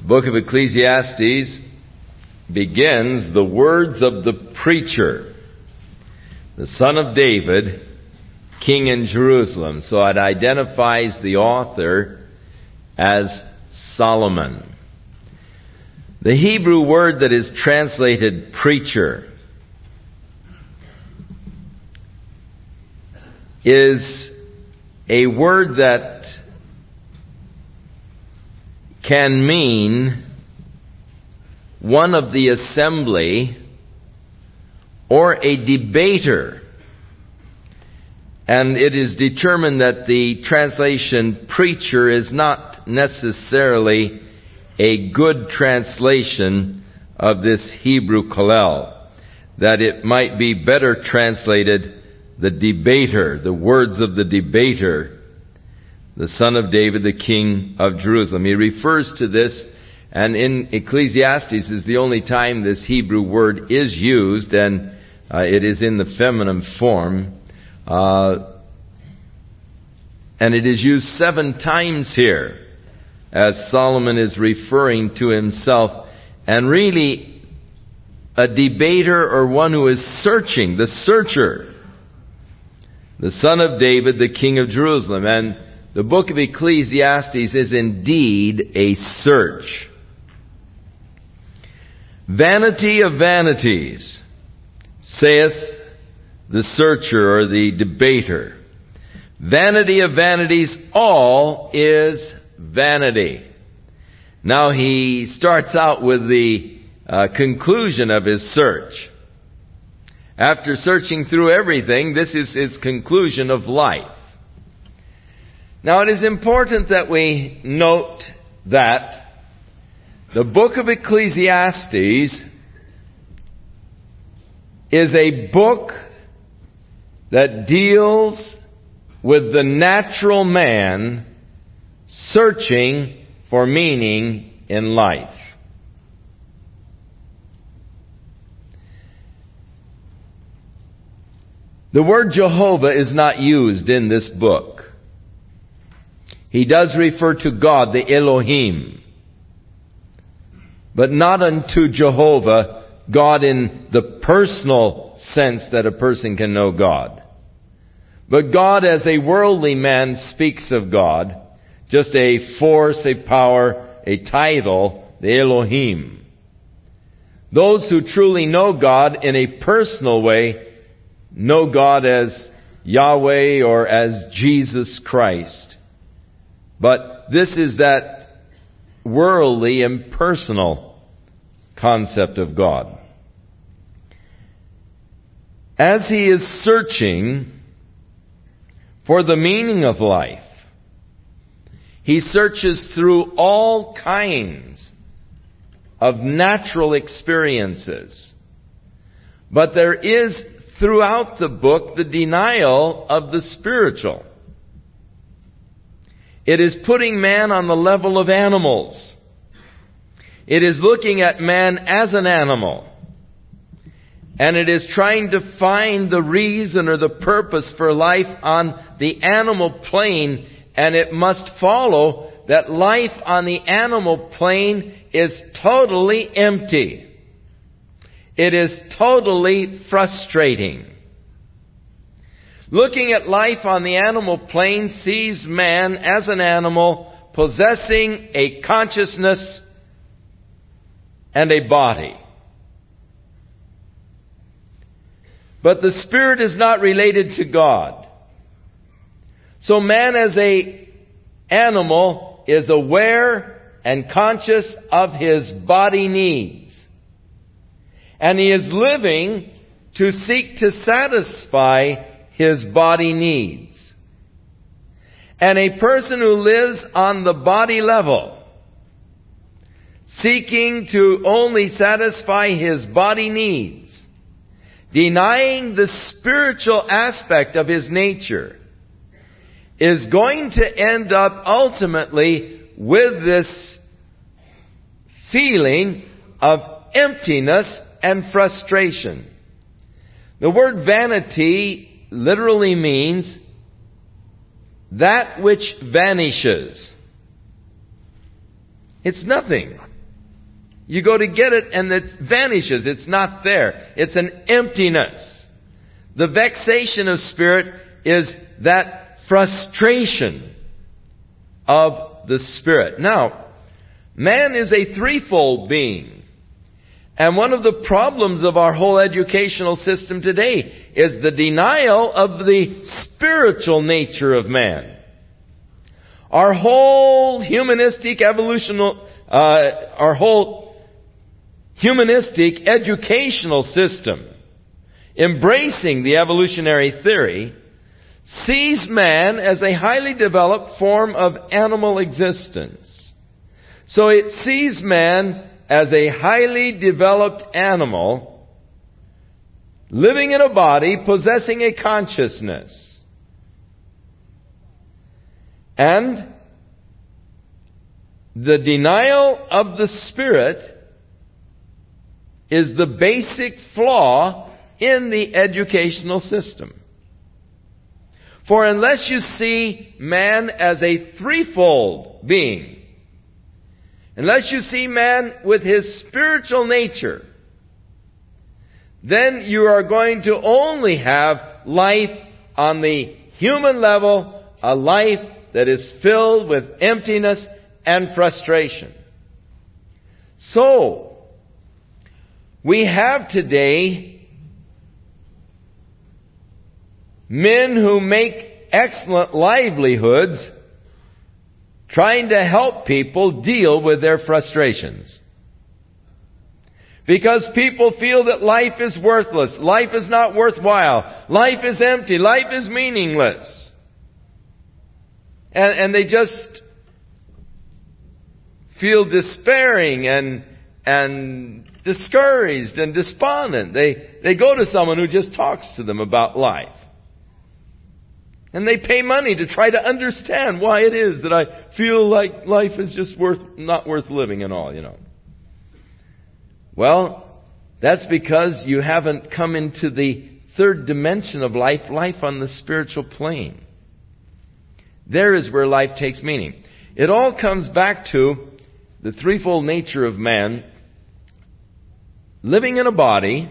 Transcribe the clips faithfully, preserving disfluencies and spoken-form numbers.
book of Ecclesiastes begins the words of the preacher, the son of David, king in Jerusalem. So it identifies the author as Solomon. The Hebrew word that is translated preacher is a word that can mean one of the assembly or a debater. And it is determined that the translation preacher is not necessarily a good translation of this Hebrew kollel, that it might be better translated the debater, the words of the debater, the son of David, the king of Jerusalem. He refers to this, and in Ecclesiastes is the only time this Hebrew word is used, and uh, it is in the feminine form. Uh, and it is used seven times here, as Solomon is referring to himself, and really a debater or one who is searching, the searcher, the son of David, the king of Jerusalem. And the book of Ecclesiastes is indeed a search. Vanity of vanities, saith the searcher or the debater. Vanity of vanities, all is vanity. Now he starts out with the uh, conclusion of his search. After searching through everything, this is his conclusion of life. Now it is important that we note that the book of Ecclesiastes is a book that deals with the natural man searching for meaning in life. The word Jehovah is not used in this book. He does refer to God, the Elohim, but not unto Jehovah, God in the personal sense that a person can know God. But God as a worldly man speaks of God, just a force, a power, a title, the Elohim. Those who truly know God in a personal way know God as Yahweh or as Jesus Christ. But this is that worldly, impersonal concept of God. As he is searching for the meaning of life, he searches through all kinds of natural experiences. But there is throughout the book the denial of the spiritual. It is putting man on the level of animals. It is looking at man as an animal. And it is trying to find the reason or the purpose for life on the animal plane. And it must follow that life on the animal plane is totally empty. It is totally frustrating. Looking at life on the animal plane sees man as an animal possessing a consciousness and a body. But the spirit is not related to God. So man as a animal is aware and conscious of his body needs. And he is living to seek to satisfy his body needs. And a person who lives on the body level, seeking to only satisfy his body needs, denying the spiritual aspect of his nature, is going to end up ultimately with this feeling of emptiness and frustration. The word vanity literally means that which vanishes. It's nothing. You go to get it and it vanishes. It's not there. It's an emptiness. The vexation of spirit is that frustration of the spirit. Now, man is a threefold being. And one of the problems of our whole educational system today is the denial of the spiritual nature of man. Our whole humanistic evolutional, uh, our whole humanistic educational system, embracing the evolutionary theory, sees man as a highly developed form of animal existence. So it sees man as a highly developed animal living in a body, possessing a consciousness. And the denial of the Spirit is the basic flaw in the educational system. For unless you see man as a threefold being, unless you see man with his spiritual nature, then you are going to only have life on the human level, a life that is filled with emptiness and frustration. So, we have today men who make excellent livelihoods trying to help people deal with their frustrations. Because people feel that life is worthless, life is not worthwhile, life is empty, life is meaningless. And, and they just feel despairing and and discouraged and despondent. They they go to someone who just talks to them about life. And they pay money to try to understand why it is that I feel like life is just worth not worth living and all, you know. Well, that's because you haven't come into the third dimension of life, life on the spiritual plane. There is where life takes meaning. It all comes back to the threefold nature of man. Living in a body,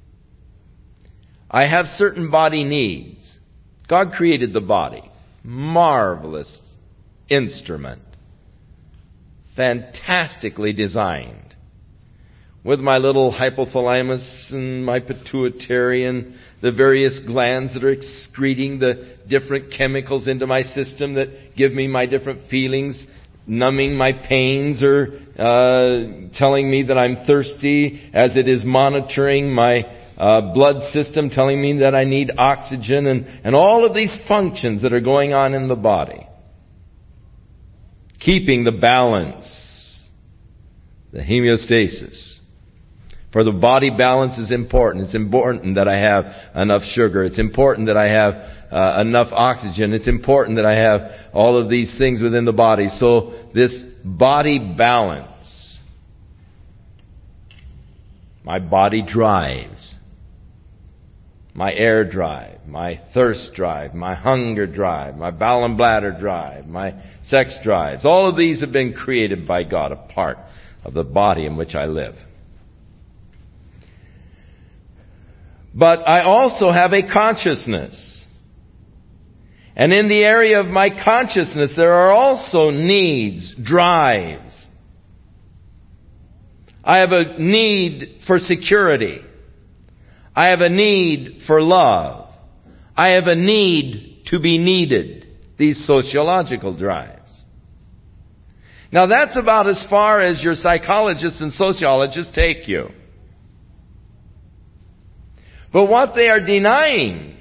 I have certain body needs. God created the body. Marvelous instrument. Fantastically designed. With my little hypothalamus and my pituitary and the various glands that are excreting the different chemicals into my system that give me my different feelings, numbing my pains or uh, telling me that I'm thirsty, as it is monitoring my uh, blood system, telling me that I need oxygen, and, and all of these functions that are going on in the body. Keeping the balance, the homeostasis. For the body balance is important. It's important that I have enough sugar. It's important that I have uh, enough oxygen. It's important that I have all of these things within the body. So this body balance, my body drives, my air drive, my thirst drive, my hunger drive, my bowel and bladder drive, my sex drives, all of these have been created by God, a part of the body in which I live. But I also have a consciousness. And in the area of my consciousness, there are also needs, drives. I have a need for security. I have a need for love. I have a need to be needed. These sociological drives. Now that's about as far as your psychologists and sociologists take you. But what they are denying,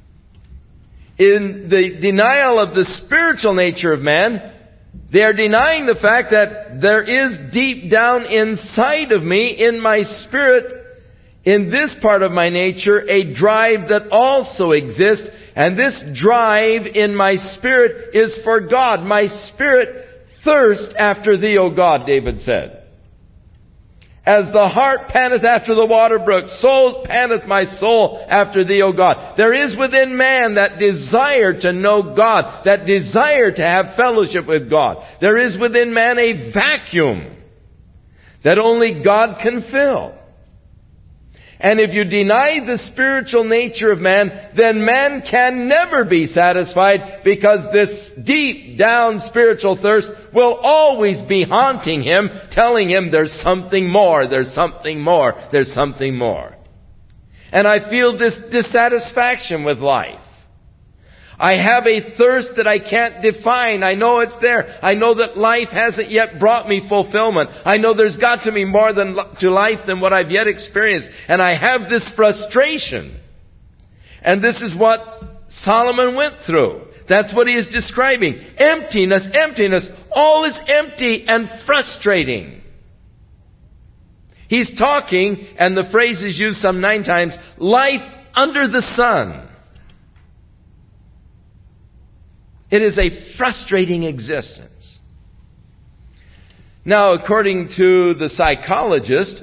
in the denial of the spiritual nature of man, they are denying the fact that there is deep down inside of me, in my spirit, in this part of my nature, a drive that also exists. And this drive in my spirit is for God. My spirit thirsts after thee, O God, David said. As the hart panteth after the water brook, so panteth my soul after thee, O God. There is within man that desire to know God, that desire to have fellowship with God. There is within man a vacuum that only God can fill. And if you deny the spiritual nature of man, then man can never be satisfied, because this deep down spiritual thirst will always be haunting him, telling him there's something more, there's something more, there's something more. And I feel this dissatisfaction with life. I have a thirst that I can't define. I know it's there. I know that life hasn't yet brought me fulfillment. I know there's got to be more than to life than what I've yet experienced. And I have this frustration. And this is what Solomon went through. That's what he is describing. Emptiness, emptiness. All is empty and frustrating. He's talking, and the phrase is used some nine times, life under the sun. It is a frustrating existence. Now, according to the psychologist,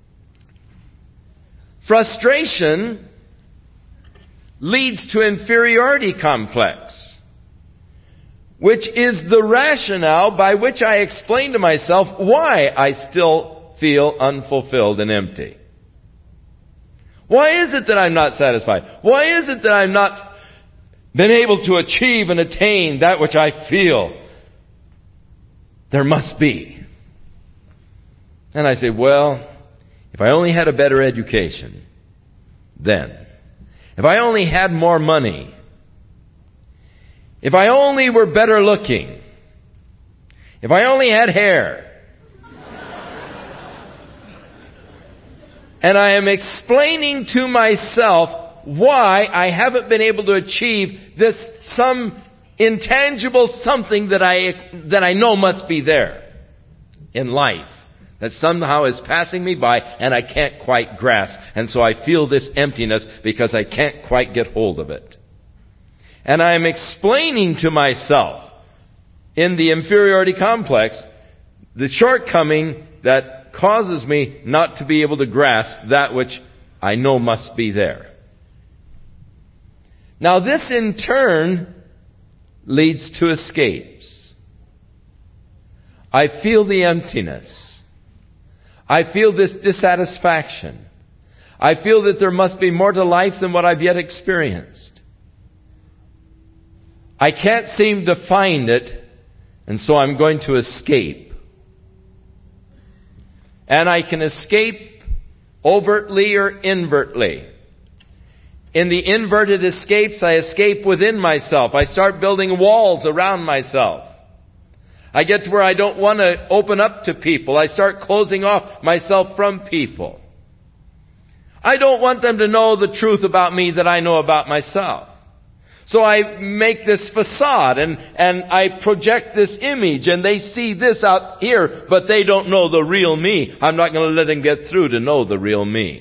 frustration leads to inferiority complex, which is the rationale by which I explain to myself why I still feel unfulfilled and empty. Why is it that I'm not satisfied? Why is it that I'm not been able to achieve and attain that which I feel there must be? And I say, well, if I only had a better education, then. If I only had more money. If I only were better looking. If I only had hair. And I am explaining to myself why I haven't been able to achieve this some intangible something that I that I know must be there in life, that somehow is passing me by and I can't quite grasp. And so I feel this emptiness because I can't quite get hold of it. And I am explaining to myself in the inferiority complex the shortcoming that causes me not to be able to grasp that which I know must be there. Now this in turn leads to escapes. I feel the emptiness. I feel this dissatisfaction. I feel that there must be more to life than what I've yet experienced. I can't seem to find it, and so I'm going to escape. And I can escape overtly or invertly. In the inverted escapes, I escape within myself. I start building walls around myself. I get to where I don't want to open up to people. I start closing off myself from people. I don't want them to know the truth about me that I know about myself. So I make this facade and, and I project this image, and they see this out here, but they don't know the real me. I'm not going to let them get through to know the real me.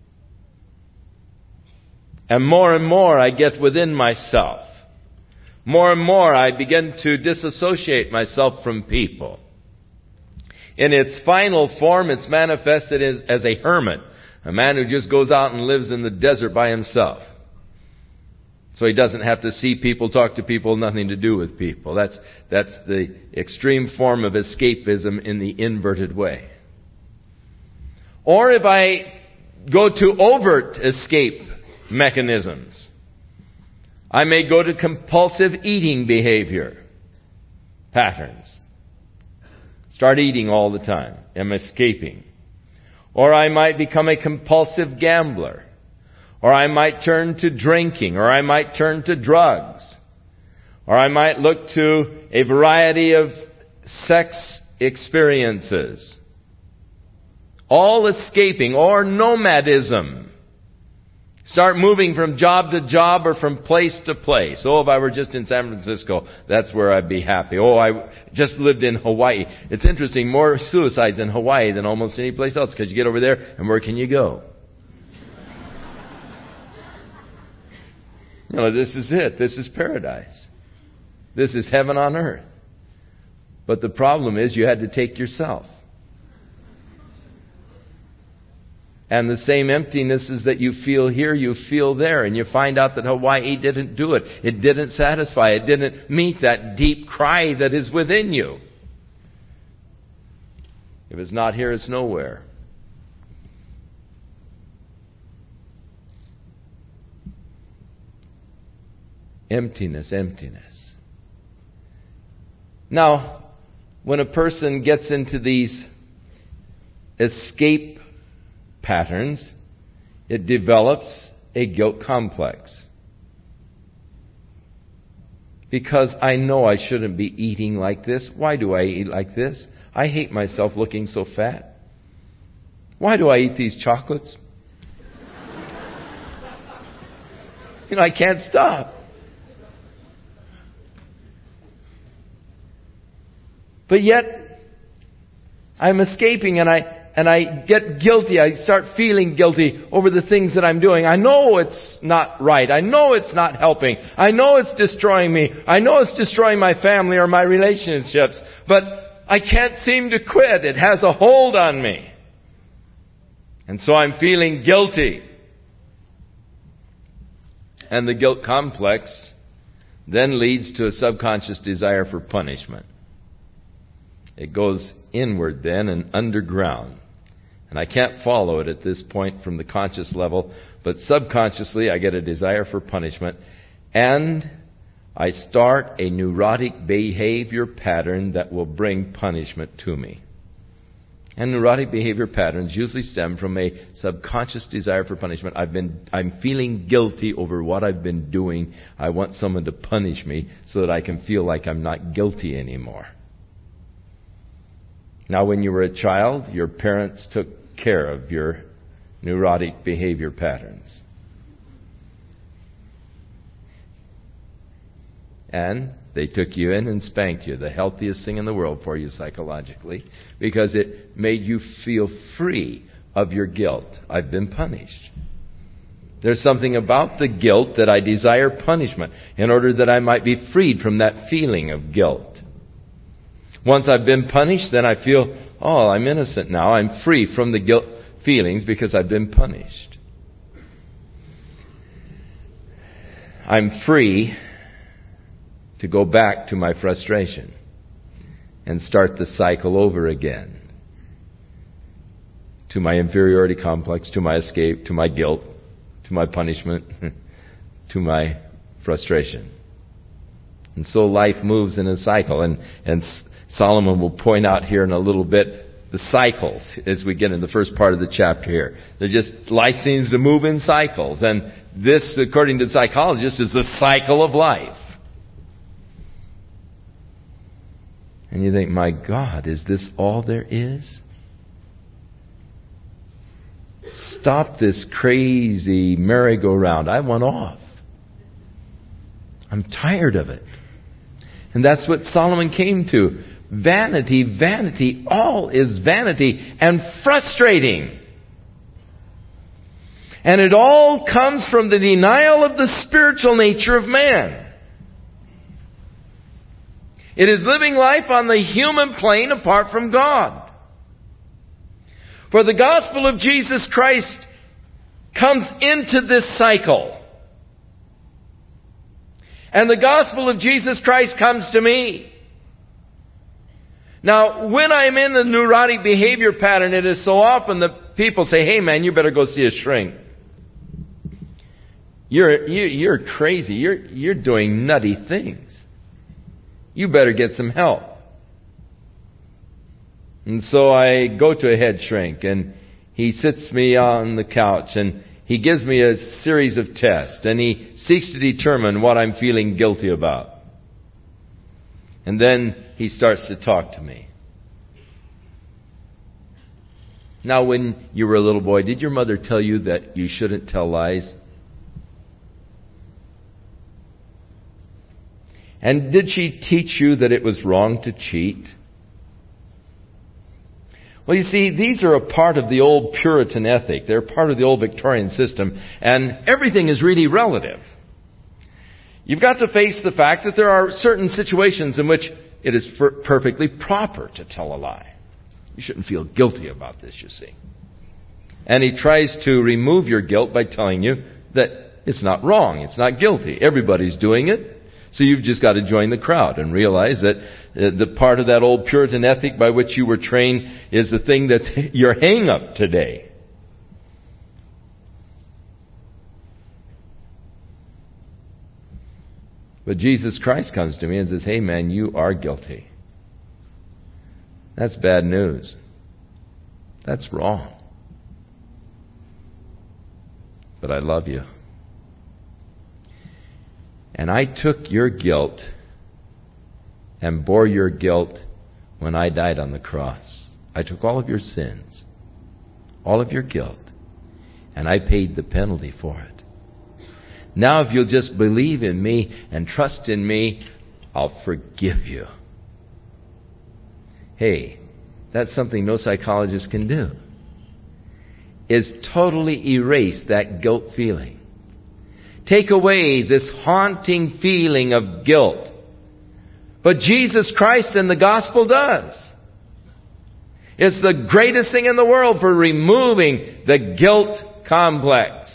And more and more I get within myself. More and more I begin to disassociate myself from people. In its final form, it's manifested as, as a hermit. A man who just goes out and lives in the desert by himself. So he doesn't have to see people, talk to people, nothing to do with people. That's, that's the extreme form of escapism in the inverted way. Or if I go to overt escape mechanisms, I may go to compulsive eating behavior patterns. Start eating all the time. I'm escaping. Or I might become a compulsive gambler. Or I might turn to drinking. Or I might turn to drugs. Or I might look to a variety of sex experiences. All escaping. Or nomadism. Start moving from job to job or from place to place. Oh, if I were just in San Francisco, that's where I'd be happy. Oh, I just lived in Hawaii. It's interesting, more suicides in Hawaii than almost any place else, because you get over there, and where can you go? You know, this is it. This is paradise. This is heaven on earth. But the problem is you had to take yourself. And the same emptinesses that you feel here, you feel there. And you find out that Hawaii didn't do it. It didn't satisfy. It didn't meet that deep cry that is within you. If it's not here, it's nowhere. Emptiness, emptiness. Now, when a person gets into these escape patterns, it develops a guilt complex. Because I know I shouldn't be eating like this. Why do I eat like this? I hate myself looking so fat. Why do I eat these chocolates? You know, I can't stop. But yet, I'm escaping and I and I get guilty. I start feeling guilty over the things that I'm doing. I know it's not right. I know it's not helping. I know it's destroying me. I know it's destroying my family or my relationships. But I can't seem to quit. It has a hold on me. And so I'm feeling guilty. And the guilt complex then leads to a subconscious desire for punishment. It goes inward then and underground. And I can't follow it at this point from the conscious level, but subconsciously I get a desire for punishment. And I start a neurotic behavior pattern that will bring punishment to me. And neurotic behavior patterns usually stem from a subconscious desire for punishment. I've been, I'm feeling guilty over what I've been doing. I want someone to punish me so that I can feel like I'm not guilty anymore. Now, when you were a child, your parents took care of your neurotic behavior patterns. And they took you in and spanked you, the healthiest thing in the world for you psychologically, because it made you feel free of your guilt. I've been punished. There's something about the guilt that I desire punishment in order that I might be freed from that feeling of guilt. Once I've been punished, then I feel, oh, I'm innocent now. I'm free from the guilt feelings because I've been punished. I'm free to go back to my frustration and start the cycle over again. To my inferiority complex, to my escape, to my guilt, to my punishment, to my frustration. And so life moves in a cycle. And, and Solomon will point out here in a little bit the cycles as we get in the first part of the chapter here. They're just, life seems to move in cycles. And this, according to the psychologists, is the cycle of life. And you think, my God, is this all there is? Stop this crazy merry-go-round. I want off. I'm tired of it. And that's what Solomon came to. Vanity, vanity, all is vanity and frustrating. And it all comes from the denial of the spiritual nature of man. It is living life on the human plane apart from God. For the gospel of Jesus Christ comes into this cycle. And the gospel of Jesus Christ comes to me. Now, when I'm in the neurotic behavior pattern, it is so often that people say, hey man, you better go see a shrink. You're, you, you're crazy. You're, you're doing nutty things. You better get some help. And so I go to a head shrink and he sits me on the couch and he gives me a series of tests and he seeks to determine what I'm feeling guilty about. And then he starts to talk to me. Now, when you were a little boy, did your mother tell you that you shouldn't tell lies? And did she teach you that it was wrong to cheat? Well, you see, these are a part of the old Puritan ethic. They're part of the old Victorian system. And everything is really relative. You've got to face the fact that there are certain situations in which it is per- perfectly proper to tell a lie. You shouldn't feel guilty about this, you see. And he tries to remove your guilt by telling you that it's not wrong. It's not guilty. Everybody's doing it. So you've just got to join the crowd and realize that uh, the part of that old Puritan ethic by which you were trained is the thing that's your hang-up today. But Jesus Christ comes to me and says, hey man, you are guilty. That's bad news. That's wrong. But I love you. And I took your guilt and bore your guilt when I died on the cross. I took all of your sins, all of your guilt, and I paid the penalty for it. Now if you'll just believe in me and trust in me, I'll forgive you. Hey, that's something no psychologist can do. Is totally erase that guilt feeling. Take away this haunting feeling of guilt. But Jesus Christ and the gospel does. It's the greatest thing in the world for removing the guilt complex.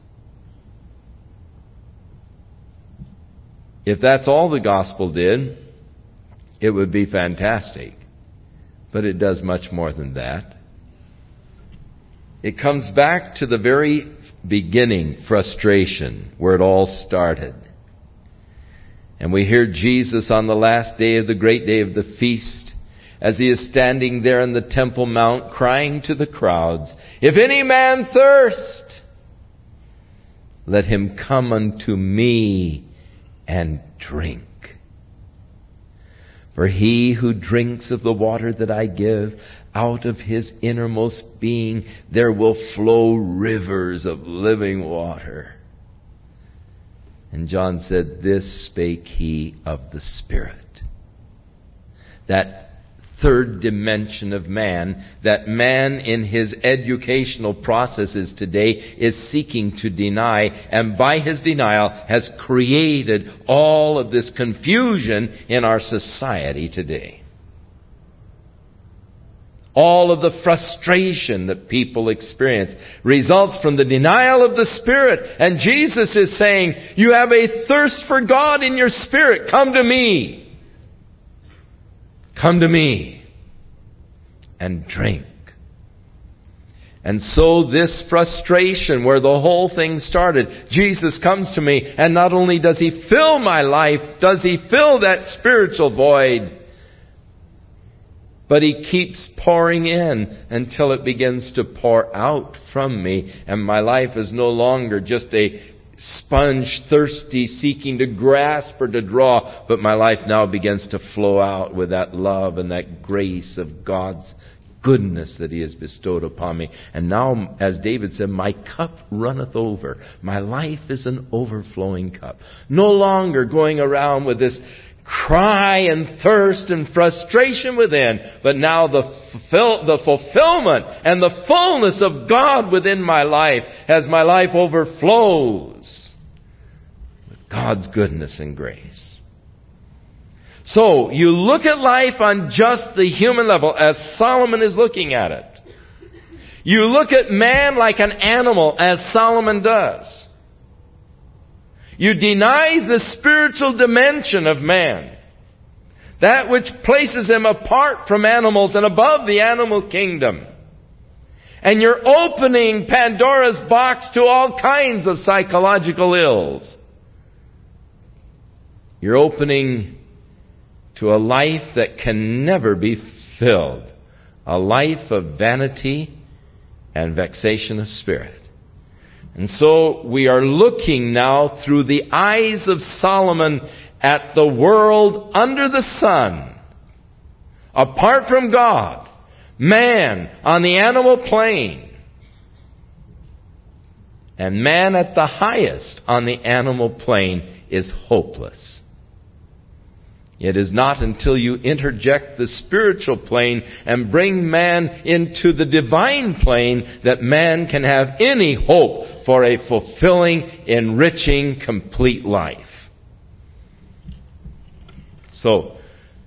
If that's all the gospel did, it would be fantastic. But it does much more than that. It comes back to the very beginning, frustration, where it all started. And we hear Jesus on the last day of the great day of the feast, as he is standing there in the Temple Mount, crying to the crowds, if any man thirst, let him come unto me and drink. For he who drinks of the water that I give, out of his innermost being there will flow rivers of living water. And John said, this spake he of the Spirit. That third dimension of man, that man in his educational processes today is seeking to deny, and by his denial has created all of this confusion in our society today. All of the frustration that people experience results from the denial of the Spirit. And Jesus is saying, you have a thirst for God in your spirit. Come to me. Come to me and drink. And so this frustration where the whole thing started, Jesus comes to me, and not only does he fill my life, does he fill that spiritual void, but he keeps pouring in until it begins to pour out from me. And my life is no longer just a sponge, thirsty, seeking to grasp or to draw, but my life now begins to flow out with that love and that grace of God's goodness that he has bestowed upon me. And now, as David said, my cup runneth over. My life is an overflowing cup. No longer going around with this cry and thirst and frustration within, but now the fulfill, the fulfillment and the fullness of God within my life as my life overflows with God's goodness and grace. So, you look at life on just the human level as Solomon is looking at it. You look at man like an animal as Solomon does. You deny the spiritual dimension of man. That which places him apart from animals and above the animal kingdom. And you're opening Pandora's box to all kinds of psychological ills. You're opening to a life that can never be filled. A life of vanity and vexation of spirit. And so we are looking now through the eyes of Solomon at the world under the sun. Apart from God, man on the animal plane, and man at the highest on the animal plane is hopeless. It is not until you interject the spiritual plane and bring man into the divine plane that man can have any hope for a fulfilling, enriching, complete life. So,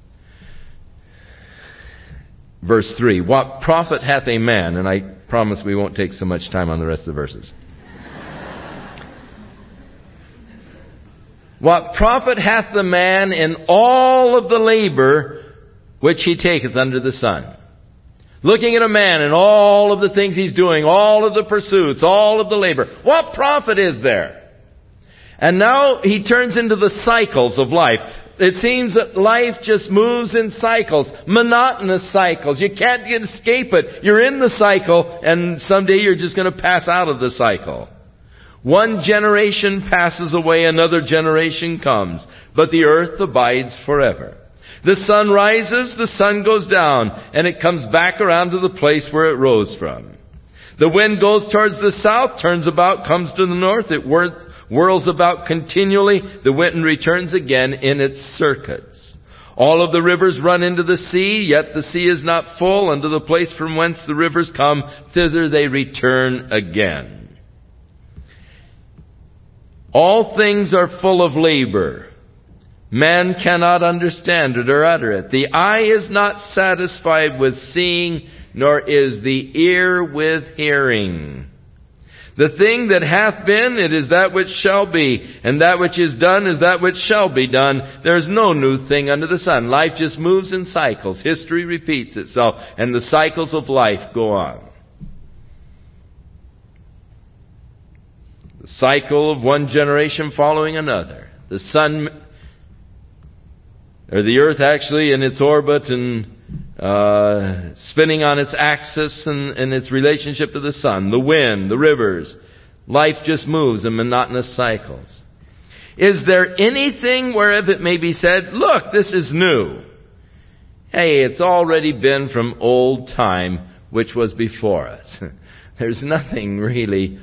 verse three, what profit hath a man? And I promise we won't take so much time on the rest of the verses. What profit hath the man in all of the labor which he taketh under the sun? Looking at a man and all of the things he's doing, all of the pursuits, all of the labor. What profit is there? And now he turns into the cycles of life. It seems that life just moves in cycles, monotonous cycles. You can't escape it. You're in the cycle, and someday you're just going to pass out of the cycle. One generation passes away, another generation comes, but the earth abides forever. The sun rises, the sun goes down, and it comes back around to the place where it rose from. The wind goes towards the south, turns about, comes to the north, it whirls whirls about continually, the wind returns again in its circuits. All of the rivers run into the sea, yet the sea is not full. Unto the place from whence the rivers come, thither they return again. All things are full of labor. Man cannot understand it or utter it. The eye is not satisfied with seeing, nor is the ear with hearing. The thing that hath been, it is that which shall be, and that which is done is that which shall be done. There is no new thing under the sun. Life just moves in cycles. History repeats itself, and the cycles of life go on. The cycle of one generation following another. The sun, or the earth actually in its orbit and Uh, spinning on its axis and, and its relationship to the sun, the wind, the rivers. Life just moves in monotonous cycles. Is there anything whereof it may be said, look, this is new? Hey, it's already been from old time, which was before us. There's nothing really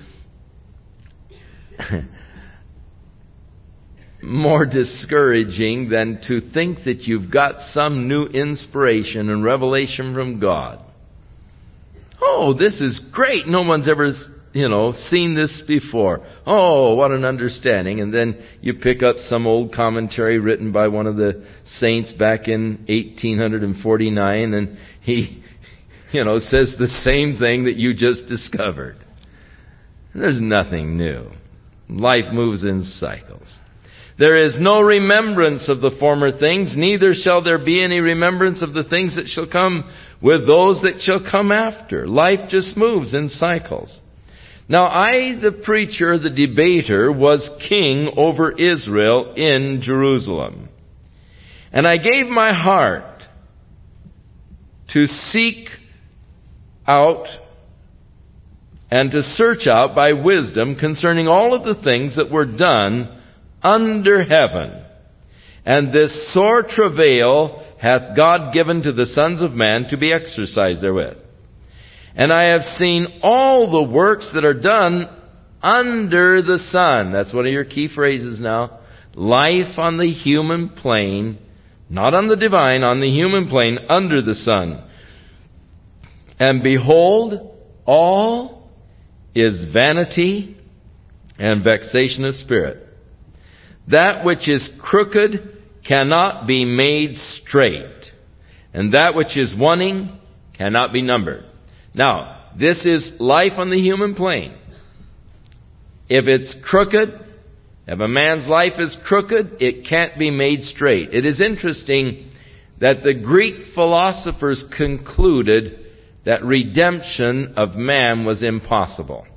more discouraging than to think that you've got some new inspiration and revelation from God. Oh, this is great. No one's ever, you know, seen this before. Oh, what an understanding. And then you pick up some old commentary written by one of the saints back in eighteen forty-nine, and he, you know, says the same thing that you just discovered. There's nothing new. Life moves in cycles. There is no remembrance of the former things, neither shall there be any remembrance of the things that shall come with those that shall come after. Life just moves in cycles. Now I, the preacher, the debater, was king over Israel in Jerusalem. And I gave my heart to seek out and to search out by wisdom concerning all of the things that were done under heaven. And this sore travail hath God given to the sons of man to be exercised therewith. And I have seen all the works that are done under the sun. That's one of your key phrases now. Life on the human plane, not on the divine, on the human plane, under the sun. And behold, all is vanity and vexation of spirit. That which is crooked cannot be made straight, and that which is wanting cannot be numbered. Now, this is life on the human plane. If it's crooked, if a man's life is crooked, it can't be made straight. It is interesting that the Greek philosophers concluded that redemption of man was impossible.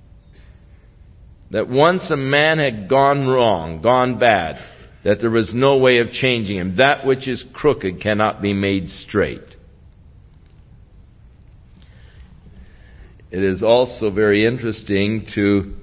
That once a man had gone wrong, gone bad, that there was no way of changing him. That which is crooked cannot be made straight. It is also very interesting to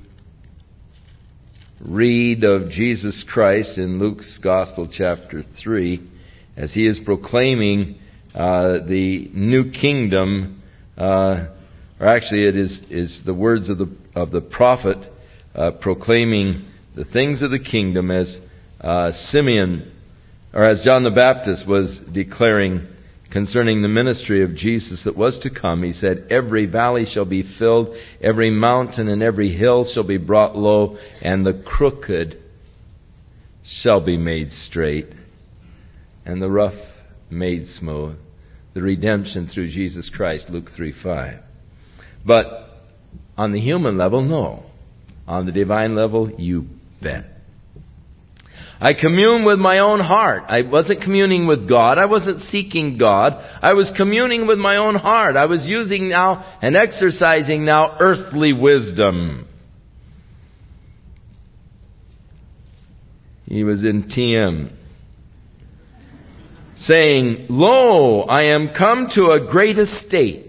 read of Jesus Christ in Luke's Gospel, chapter three, as he is proclaiming uh, the new kingdom, uh, or actually it is, is the words of the of the prophet, Uh, proclaiming the things of the kingdom as uh, Simeon, or as John the Baptist was declaring concerning the ministry of Jesus that was to come. He said, every valley shall be filled, every mountain and every hill shall be brought low, and the crooked shall be made straight, and the rough made smooth. The redemption through Jesus Christ, Luke three five. But on the human level, no. On the divine level, you bet. I commune with my own heart. I wasn't communing with God. I wasn't seeking God. I was communing with my own heart. I was using now and exercising now earthly wisdom. He was in T M, saying, Lo, I am come to a great estate.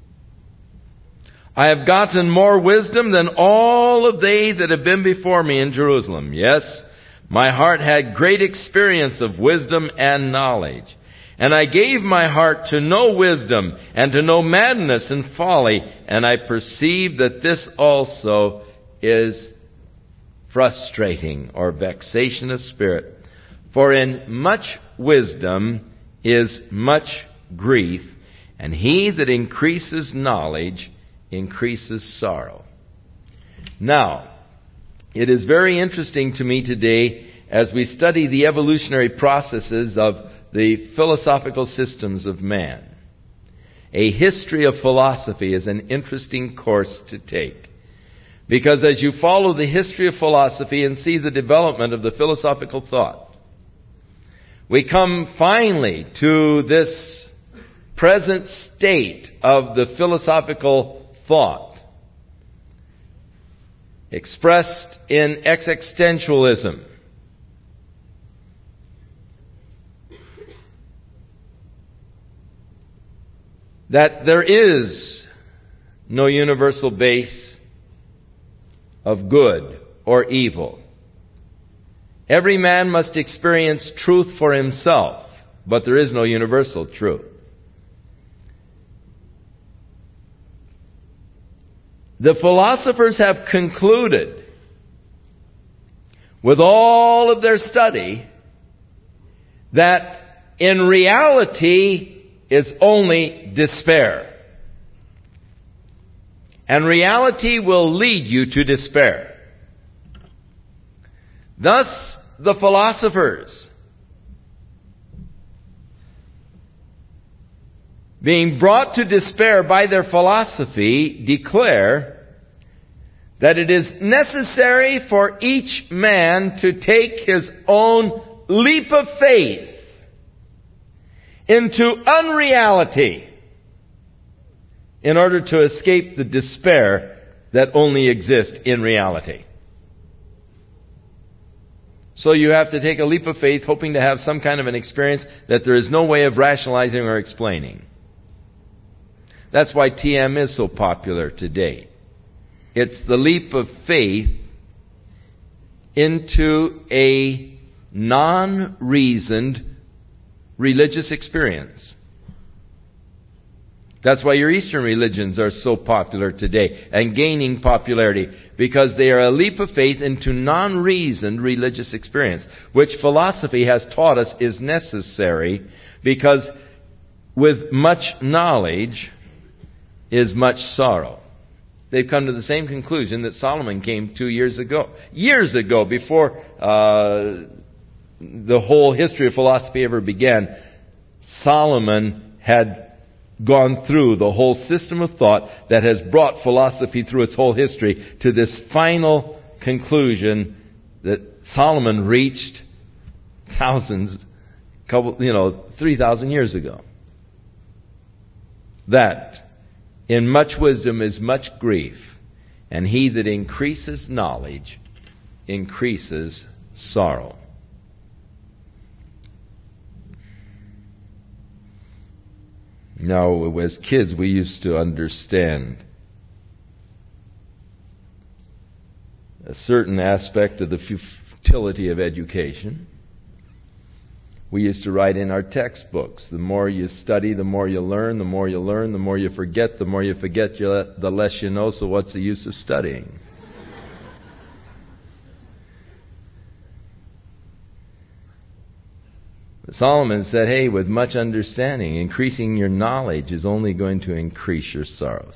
I have gotten more wisdom than all of they that have been before me in Jerusalem. Yes, my heart had great experience of wisdom and knowledge. And I gave my heart to know wisdom and to know madness and folly. And I perceive that this also is frustrating or vexation of spirit. For in much wisdom is much grief, and he that increases knowledge increases sorrow. Now, it is very interesting to me today as we study the evolutionary processes of the philosophical systems of man. A history of philosophy is an interesting course to take. Because as you follow the history of philosophy and see the development of the philosophical thought, we come finally to this present state of the philosophical thought, expressed in existentialism. That there is no universal base of good or evil. Every man must experience truth for himself, but there is no universal truth. The philosophers have concluded, with all of their study, that in reality is only despair. And reality will lead you to despair. Thus, the philosophers, being brought to despair by their philosophy, declare that it is necessary for each man to take his own leap of faith into unreality in order to escape the despair that only exists in reality. So you have to take a leap of faith, hoping to have some kind of an experience that there is no way of rationalizing or explaining. That's why T M is so popular today. It's the leap of faith into a non-reasoned religious experience. That's why your Eastern religions are so popular today and gaining popularity, because they are a leap of faith into non-reasoned religious experience, which philosophy has taught us is necessary, because with much knowledge is much sorrow. They've come to the same conclusion that Solomon came two years ago. Years ago, before uh, the whole history of philosophy ever began, Solomon had gone through the whole system of thought that has brought philosophy through its whole history to this final conclusion that Solomon reached thousands, couple, you know, three thousand years ago. That in much wisdom is much grief, and he that increases knowledge increases sorrow. Now, as kids, we used to understand a certain aspect of the futility of education. We used to write in our textbooks, the more you study, the more you learn, the more you learn, the more you forget, the more you forget, the less you know, so what's the use of studying? Solomon said, hey, with much understanding, increasing your knowledge is only going to increase your sorrows.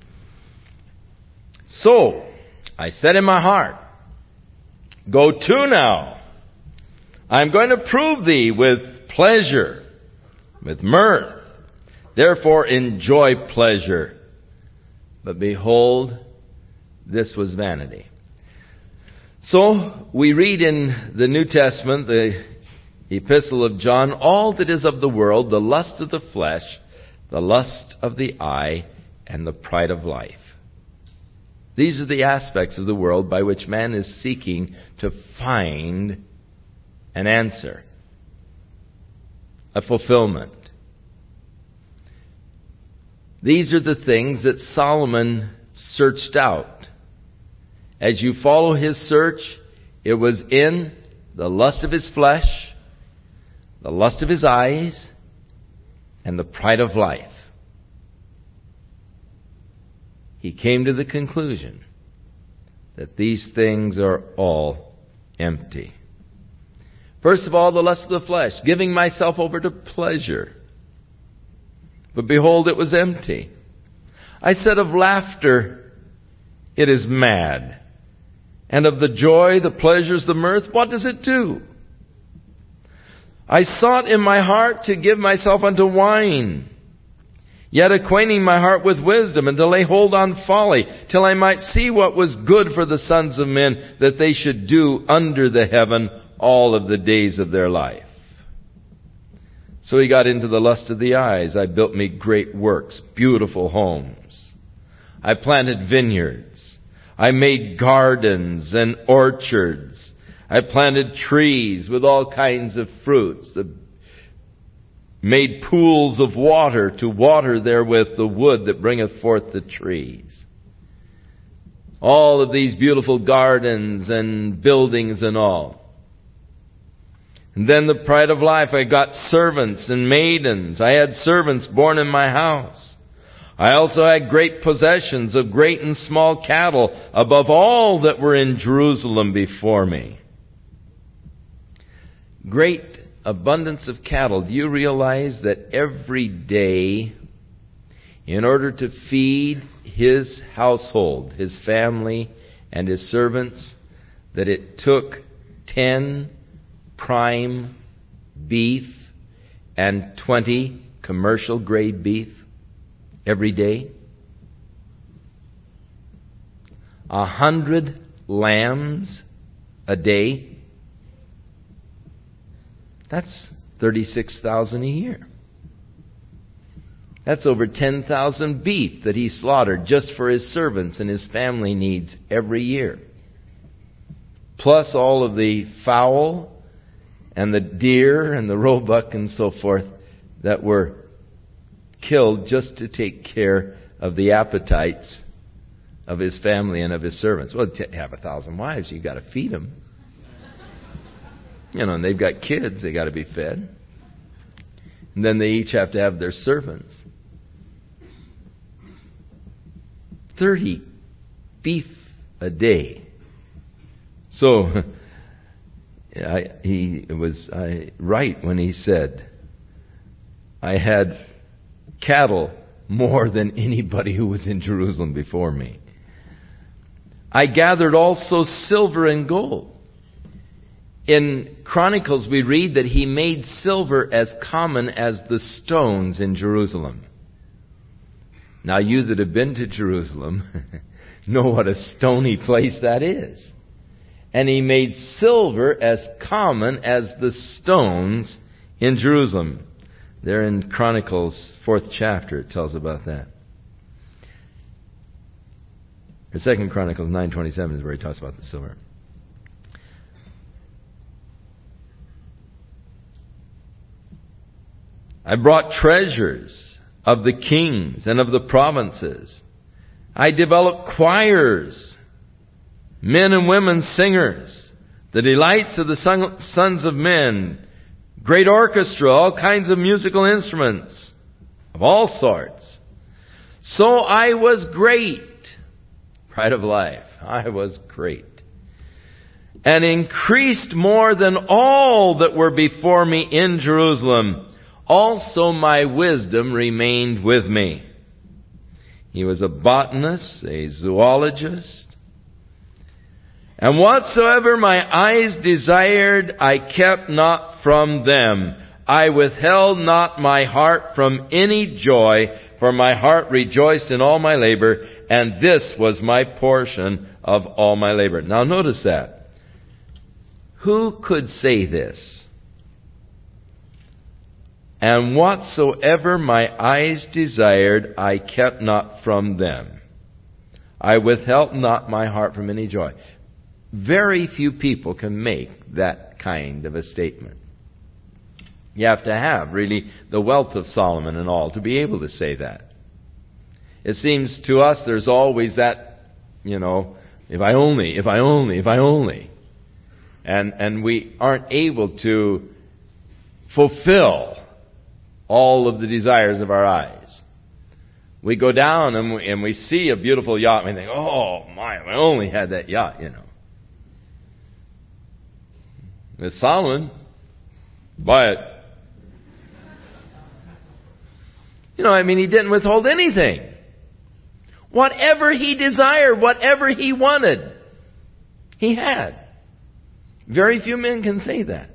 So, I said in my heart, go to now. I'm going to prove thee with pleasure, with mirth. Therefore enjoy pleasure. But behold, this was vanity. So we read in the New Testament, the Epistle of John, all that is of the world, the lust of the flesh, the lust of the eye, and the pride of life. These are the aspects of the world by which man is seeking to find an answer, a fulfillment. These are the things that Solomon searched out. As you follow his search, it was in the lust of his flesh, the lust of his eyes, and the pride of life. He came to the conclusion that these things are all empty. First of all, the lust of the flesh, giving myself over to pleasure. But behold, it was empty. I said of laughter, it is mad. And of the joy, the pleasures, the mirth, what does it do? I sought in my heart to give myself unto wine, yet acquainting my heart with wisdom, and to lay hold on folly, till I might see what was good for the sons of men, that they should do under the heaven all of the days of their life. So he got into the lust of the eyes. I built me great works, beautiful homes. I planted vineyards. I made gardens and orchards. I planted trees with all kinds of fruits. The, made pools of water to water therewith the wood that bringeth forth the trees. All of these beautiful gardens and buildings and all. And then the pride of life. I got servants and maidens. I had servants born in my house. I also had great possessions of great and small cattle, above all that were in Jerusalem before me. Great abundance of cattle. Do you realize that every day, in order to feed his household, his family, and his servants, that it took ten prime beef and twenty commercial grade beef every day? A hundred lambs a day? That's thirty-six thousand a year. That's over ten thousand beef that he slaughtered just for his servants and his family needs every year. Plus all of the fowl and the deer and the roebuck and so forth that were killed just to take care of the appetites of his family and of his servants. Well, to have a thousand wives, you've got to feed them. You know, and they've got kids, they got to be fed. And then they each have to have their servants. Thirty beef a day. So I, he was I, right when he said, I had cattle more than anybody who was in Jerusalem before me. I gathered also silver and gold. In Chronicles we read that he made silver as common as the stones in Jerusalem. Now you that have been to Jerusalem know what a stony place that is. And he made silver as common as the stones in Jerusalem. There in Chronicles, fourth chapter, it tells about that. Or Second Chronicles nine twenty-seven is where he talks about the silver. I brought treasures of the kings and of the provinces. I developed choirs, men and women singers, the delights of the son, sons of men, great orchestra, all kinds of musical instruments of all sorts. So I was great. Pride of life. I was great. And increased more than all that were before me in Jerusalem. Also my wisdom remained with me. He was a botanist, a zoologist. And whatsoever my eyes desired, I kept not from them. I withheld not my heart from any joy, for my heart rejoiced in all my labor, and this was my portion of all my labor. Now notice that. Who could say this? And whatsoever my eyes desired, I kept not from them. I withheld not my heart from any joy. Very few people can make that kind of a statement. You have to have, really, the wealth of Solomon and all to be able to say that. It seems to us there's always that, you know, if I only, if I only, if I only. And, and we aren't able to fulfill all of the desires of our eyes. We go down and we, and we see a beautiful yacht and we think, oh my, if I only had that yacht, you know. With Solomon, buy it. You know, I mean, he didn't withhold anything. Whatever he desired, whatever he wanted, he had. Very few men can say that.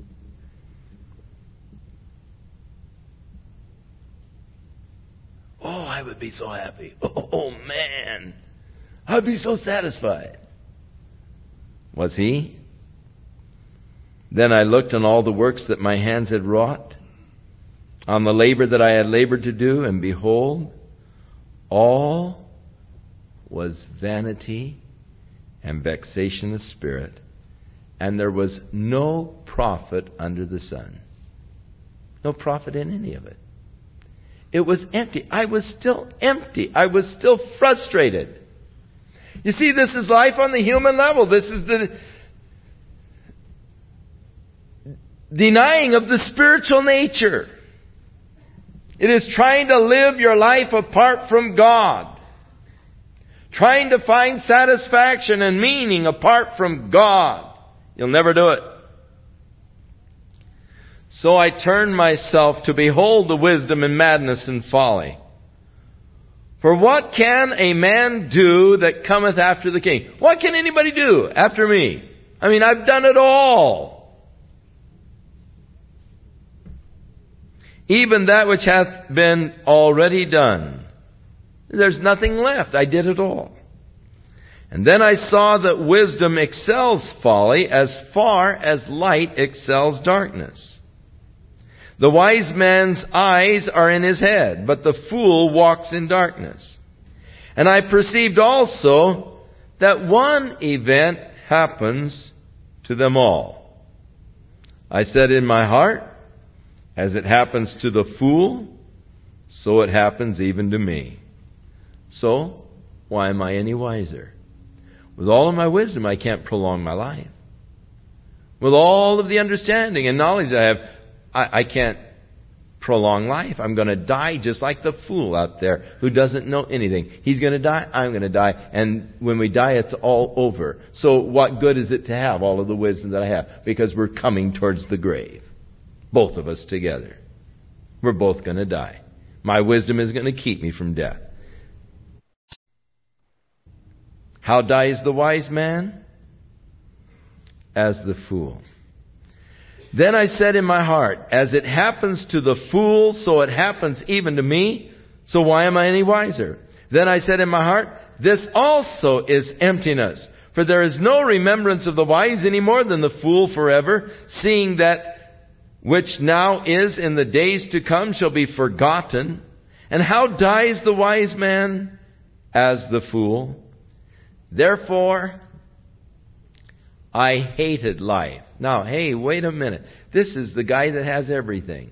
Oh, I would be so happy. Oh, oh, man. I'd be so satisfied. Was he? Then I looked on all the works that my hands had wrought, on the labor that I had labored to do, and behold, all was vanity and vexation of spirit, and there was no profit under the sun. No profit in any of it. It was empty. I was still empty. I was still frustrated. You see, this is life on the human level. This is the denying of the spiritual nature. It is trying to live your life apart from God. Trying to find satisfaction and meaning apart from God. You'll never do it. So I turned myself to behold the wisdom and madness and folly. For what can a man do that cometh after the king? What can anybody do after me? I mean, I've done it all. Even that which hath been already done. There's nothing left. I did it all. And then I saw that wisdom excels folly as far as light excels darkness. The wise man's eyes are in his head, but the fool walks in darkness. And I perceived also that one event happens to them all. I said in my heart, as it happens to the fool, so it happens even to me. So, why am I any wiser? With all of my wisdom, I can't prolong my life. With all of the understanding and knowledge I have, I, I can't prolong life. I'm going to die just like the fool out there who doesn't know anything. He's going to die, I'm going to die, and when we die, it's all over. So what good is it to have all of the wisdom that I have? Because we're coming towards the grave. Both of us together. We're both going to die. My wisdom is going to keep me from death. How dies the wise man? As the fool. Then I said in my heart, as it happens to the fool, so it happens even to me. So why am I any wiser? Then I said in my heart, this also is emptiness. For there is no remembrance of the wise any more than the fool forever, seeing that which now is in the days to come shall be forgotten. And how dies the wise man? As the fool. Therefore, I hated life. Now, hey, wait a minute. This is the guy that has everything.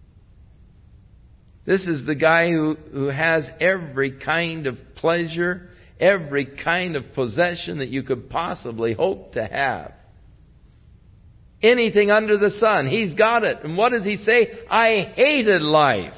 This is the guy who, who has every kind of pleasure, every kind of possession that you could possibly hope to have. Anything under the sun, he's got it. And what does he say? I hated life.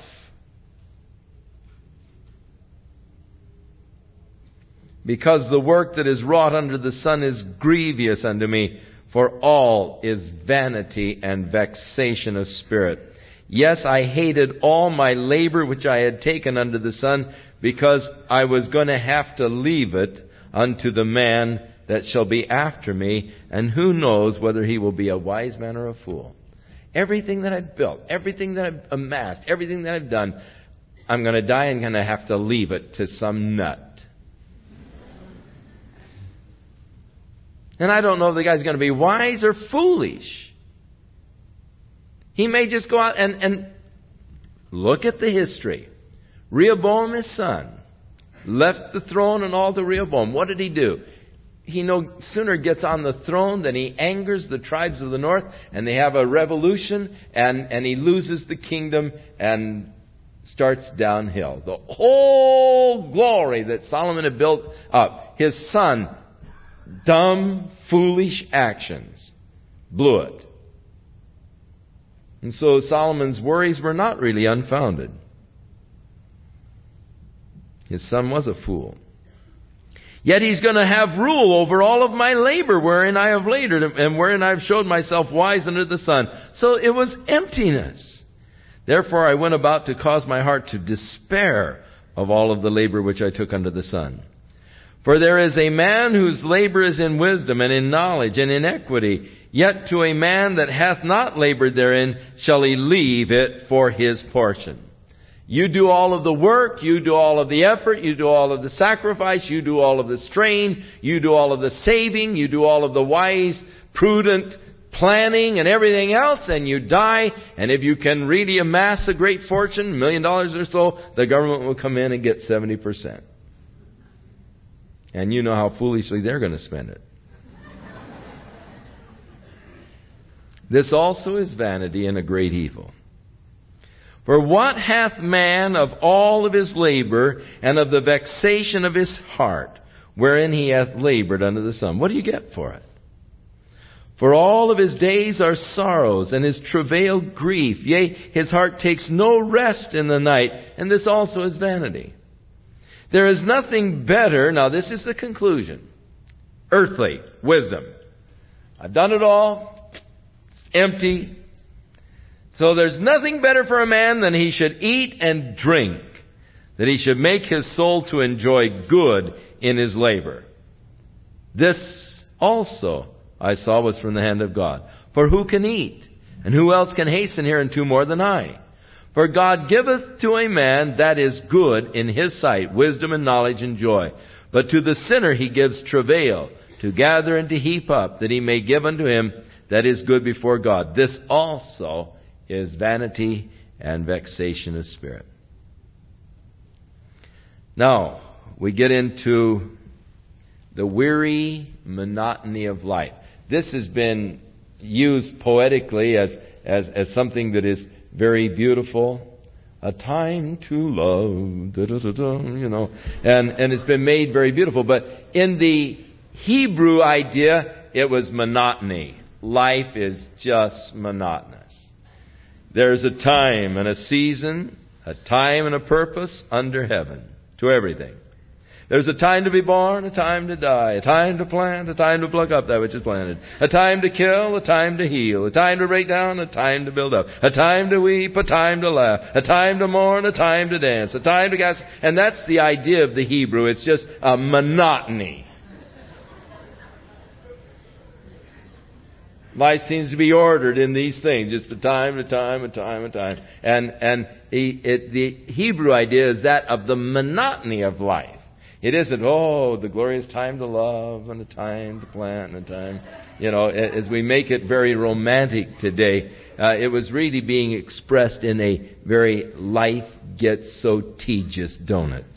Because the work that is wrought under the sun is grievous unto me, for all is vanity and vexation of spirit. Yes, I hated all my labor which I had taken under the sun, because I was going to have to leave it unto the man that shall be after me, and who knows whether he will be a wise man or a fool. Everything that I've built, everything that I've amassed, everything that I've done, I'm going to die and going to have to leave it to some nut. And I don't know if the guy's going to be wise or foolish. He may just go out and, and look at the history. Rehoboam, his son, left the throne and all to Rehoboam. What did he do? He no sooner gets on the throne than he angers the tribes of the north, and they have a revolution, and, and he loses the kingdom and starts downhill. The whole glory that Solomon had built up, his son, dumb, foolish actions, blew it. And so Solomon's worries were not really unfounded. His son was a fool. Yet he's going to have rule over all of my labor wherein I have labored and wherein I have showed myself wise under the sun. So it was emptiness. Therefore I went about to cause my heart to despair of all of the labor which I took under the sun. For there is a man whose labor is in wisdom and in knowledge and in equity. Yet to a man that hath not labored therein shall he leave it for his portion. You do all of the work, you do all of the effort, you do all of the sacrifice, you do all of the strain, you do all of the saving, you do all of the wise, prudent planning and everything else, and you die. And if you can really amass a great fortune, a million dollars or so, the government will come in and get seventy percent. And you know how foolishly they're going to spend it. This also is vanity and a great evil. For what hath man of all of his labor and of the vexation of his heart, wherein he hath labored under the sun? What do you get for it? For all of his days are sorrows, and his travail grief. Yea, his heart takes no rest in the night, and this also is vanity. There is nothing better, now this is the conclusion, earthly wisdom. I've done it all, it's empty. So there's nothing better for a man than he should eat and drink, that he should make his soul to enjoy good in his labor. This also I saw was from the hand of God. For who can eat? And who else can hasten hereunto more than I? For God giveth to a man that is good in his sight, wisdom and knowledge and joy. But to the sinner he gives travail, to gather and to heap up, that he may give unto him that is good before God. This also is vanity and vexation of spirit. Now, we get into the weary monotony of life. This has been used poetically as, as, as something that is very beautiful. A time to love, da, da, da, da, you know, and, and it's been made very beautiful. But in the Hebrew idea, it was monotony. Life is just monotonous. There's a time and a season, a time and a purpose under heaven to everything. There's a time to be born, a time to die, a time to plant, a time to pluck up that which is planted, a time to kill, a time to heal, a time to break down, a time to build up, a time to weep, a time to laugh, a time to mourn, a time to dance, a time to gasp. And that's the idea of the Hebrew. It's just a monotony. Life seems to be ordered in these things, just a time, a time, a time, a time. And and the, it, the Hebrew idea is that of the monotony of life. It isn't, oh, the glorious time to love and a time to plant and a time, you know, as we make it very romantic today. Uh, it was really being expressed in a very life gets so tedious, don't it?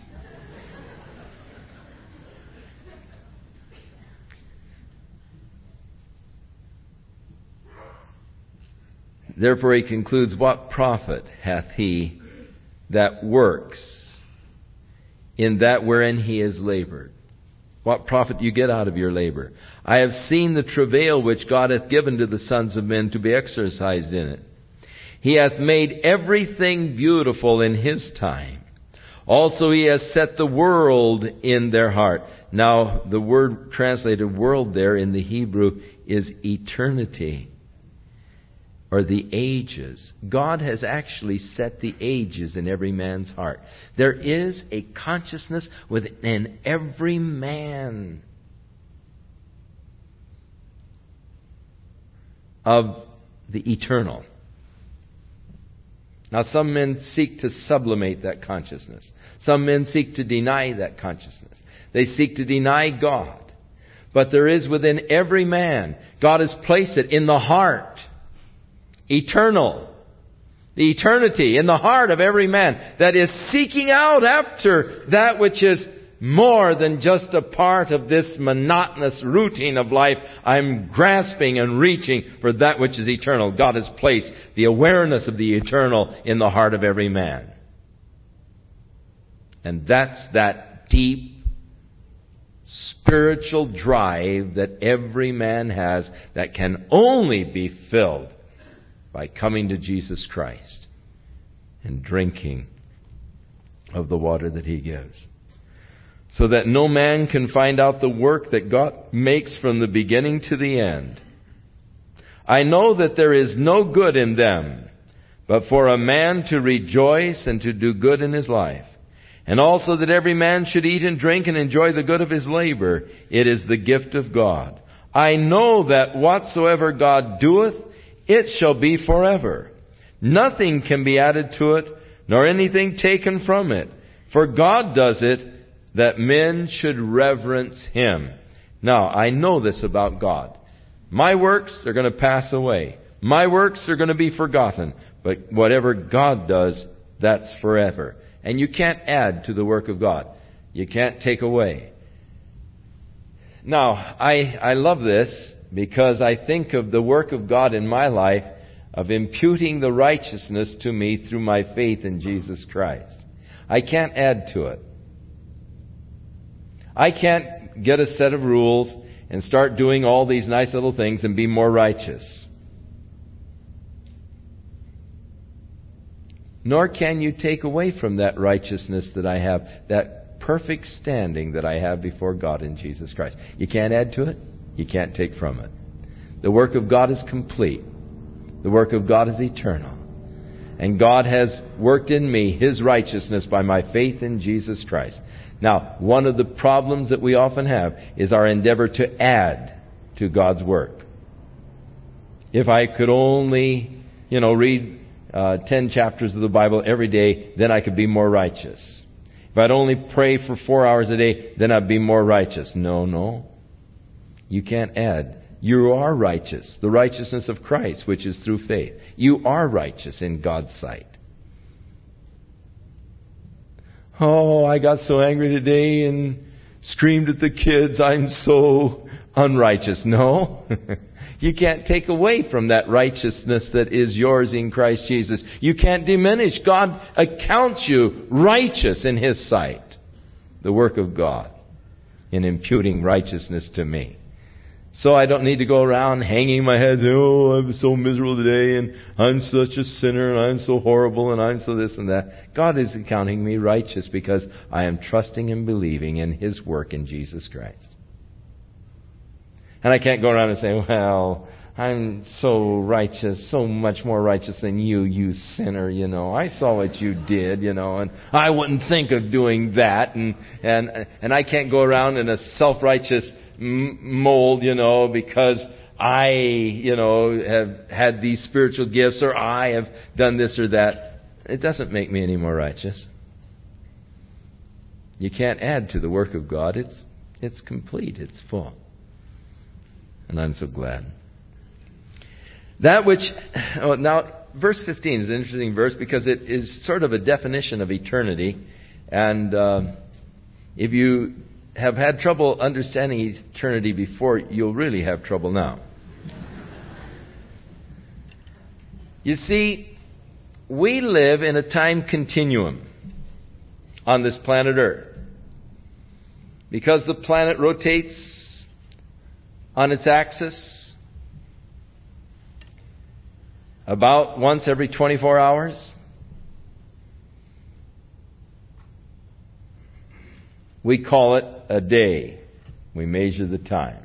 Therefore he concludes, what profit hath he that works in that wherein he has labored? What profit do you get out of your labor? I have seen the travail which God hath given to the sons of men to be exercised in it. He hath made everything beautiful in his time. Also he has set the world in their heart. Now the word translated world there in the Hebrew is eternity. Or the ages. God has actually set the ages in every man's heart. There is a consciousness within every man of the eternal. Now some men seek to sublimate that consciousness. Some men seek to deny that consciousness. They seek to deny God. but there is within every man. God has placed it in the heart. Eternal. The eternity in the heart of every man that is seeking out after that which is more than just a part of this monotonous routine of life. I'm grasping and reaching for that which is eternal. God has placed the awareness of the eternal in the heart of every man. And that's that deep spiritual drive that every man has that can only be filled by coming to Jesus Christ and drinking of the water that He gives. So that no man can find out the work that God makes from the beginning to the end. I know that there is no good in them, but for a man to rejoice and to do good in his life. And also that every man should eat and drink and enjoy the good of his labor. It is the gift of God. I know that whatsoever God doeth, it shall be forever. Nothing can be added to it, nor anything taken from it. For God does it, that men should reverence Him. Now, I know this about God. My works are going to pass away. My works are going to be forgotten. But whatever God does, that's forever. And you can't add to the work of God. You can't take away. Now, I, I love this because I think of the work of God in my life of imputing the righteousness to me through my faith in Jesus Christ. I can't add to it. I can't get a set of rules and start doing all these nice little things and be more righteous. Nor can you take away from that righteousness that I have, that perfect standing that I have before God in Jesus Christ. You can't add to it. You can't take from it. The work of God is complete. The work of God is eternal. And God has worked in me His righteousness by my faith in Jesus Christ. Now, one of the problems that we often have is our endeavor to add to God's work. If I could only, you know, read uh, ten chapters of the Bible every day, then I could be more righteous. If I'd only pray for four hours a day, then I'd be more righteous. No, no. You can't add. You are righteous. The righteousness of Christ, which is through faith. You are righteous in God's sight. Oh, I got so angry today and screamed at the kids. I'm so unrighteous. No. You can't take away from that righteousness that is yours in Christ Jesus. You can't diminish. God accounts you righteous in His sight. The work of God in imputing righteousness to me. So I don't need to go around hanging my head, oh, I'm so miserable today, and I'm such a sinner, and I'm so horrible, and I'm so this and that. God is accounting me righteous because I am trusting and believing in His work in Jesus Christ. And I can't go around and say, well, I'm so righteous, so much more righteous than you, you sinner, you know. I saw what you did, you know, and I wouldn't think of doing that. And and and I can't go around in a self-righteous mold, you know, because I, you know, have had these spiritual gifts, or I have done this or that. It doesn't make me any more righteous. You can't add to the work of God. It's it's complete. It's full. And I'm so glad. That which, oh, now, verse fifteen is an interesting verse because it is sort of a definition of eternity. And uh, if you have had trouble understanding eternity before, you'll really have trouble now. You see, we live in a time continuum on this planet Earth. Because the planet rotates on its axis about once every twenty-four hours. We call it a day. We measure the time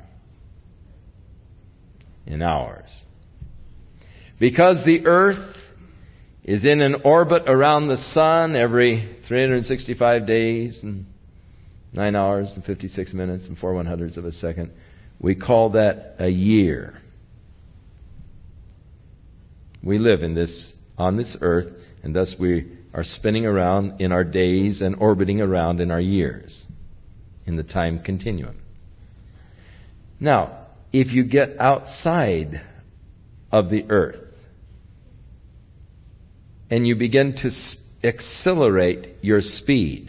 in hours. Because the earth is in an orbit around the sun every three hundred sixty-five days and nine hours and fifty-six minutes and four one hundredths of a second, we call that a year. We live in this, on this earth, and thus we are spinning around in our days and orbiting around in our years, in the time continuum. Now, if you get outside of the earth and you begin to accelerate your speed,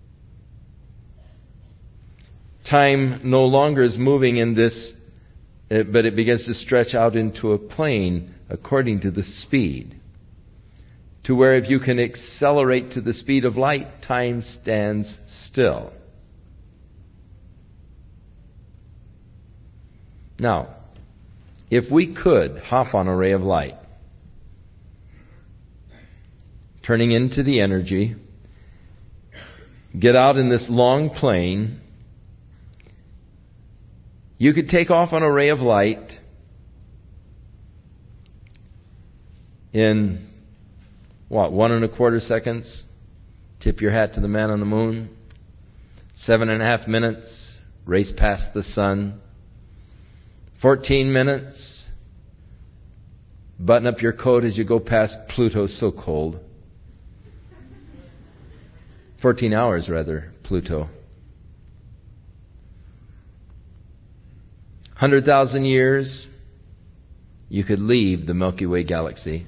time no longer is moving in this, but it begins to stretch out into a plane according to the speed. To where if you can accelerate to the speed of light, time stands still. Now, if we could hop on a ray of light, turning into the energy, get out in this long plane, you could take off on a ray of light in, what, one and a quarter seconds? Tip your hat to the man on the moon. Seven and a half minutes, race past the sun. Fourteen minutes, button up your coat as you go past Pluto, so cold. Fourteen hours, rather, Pluto. Hundred thousand years, you could leave the Milky Way galaxy.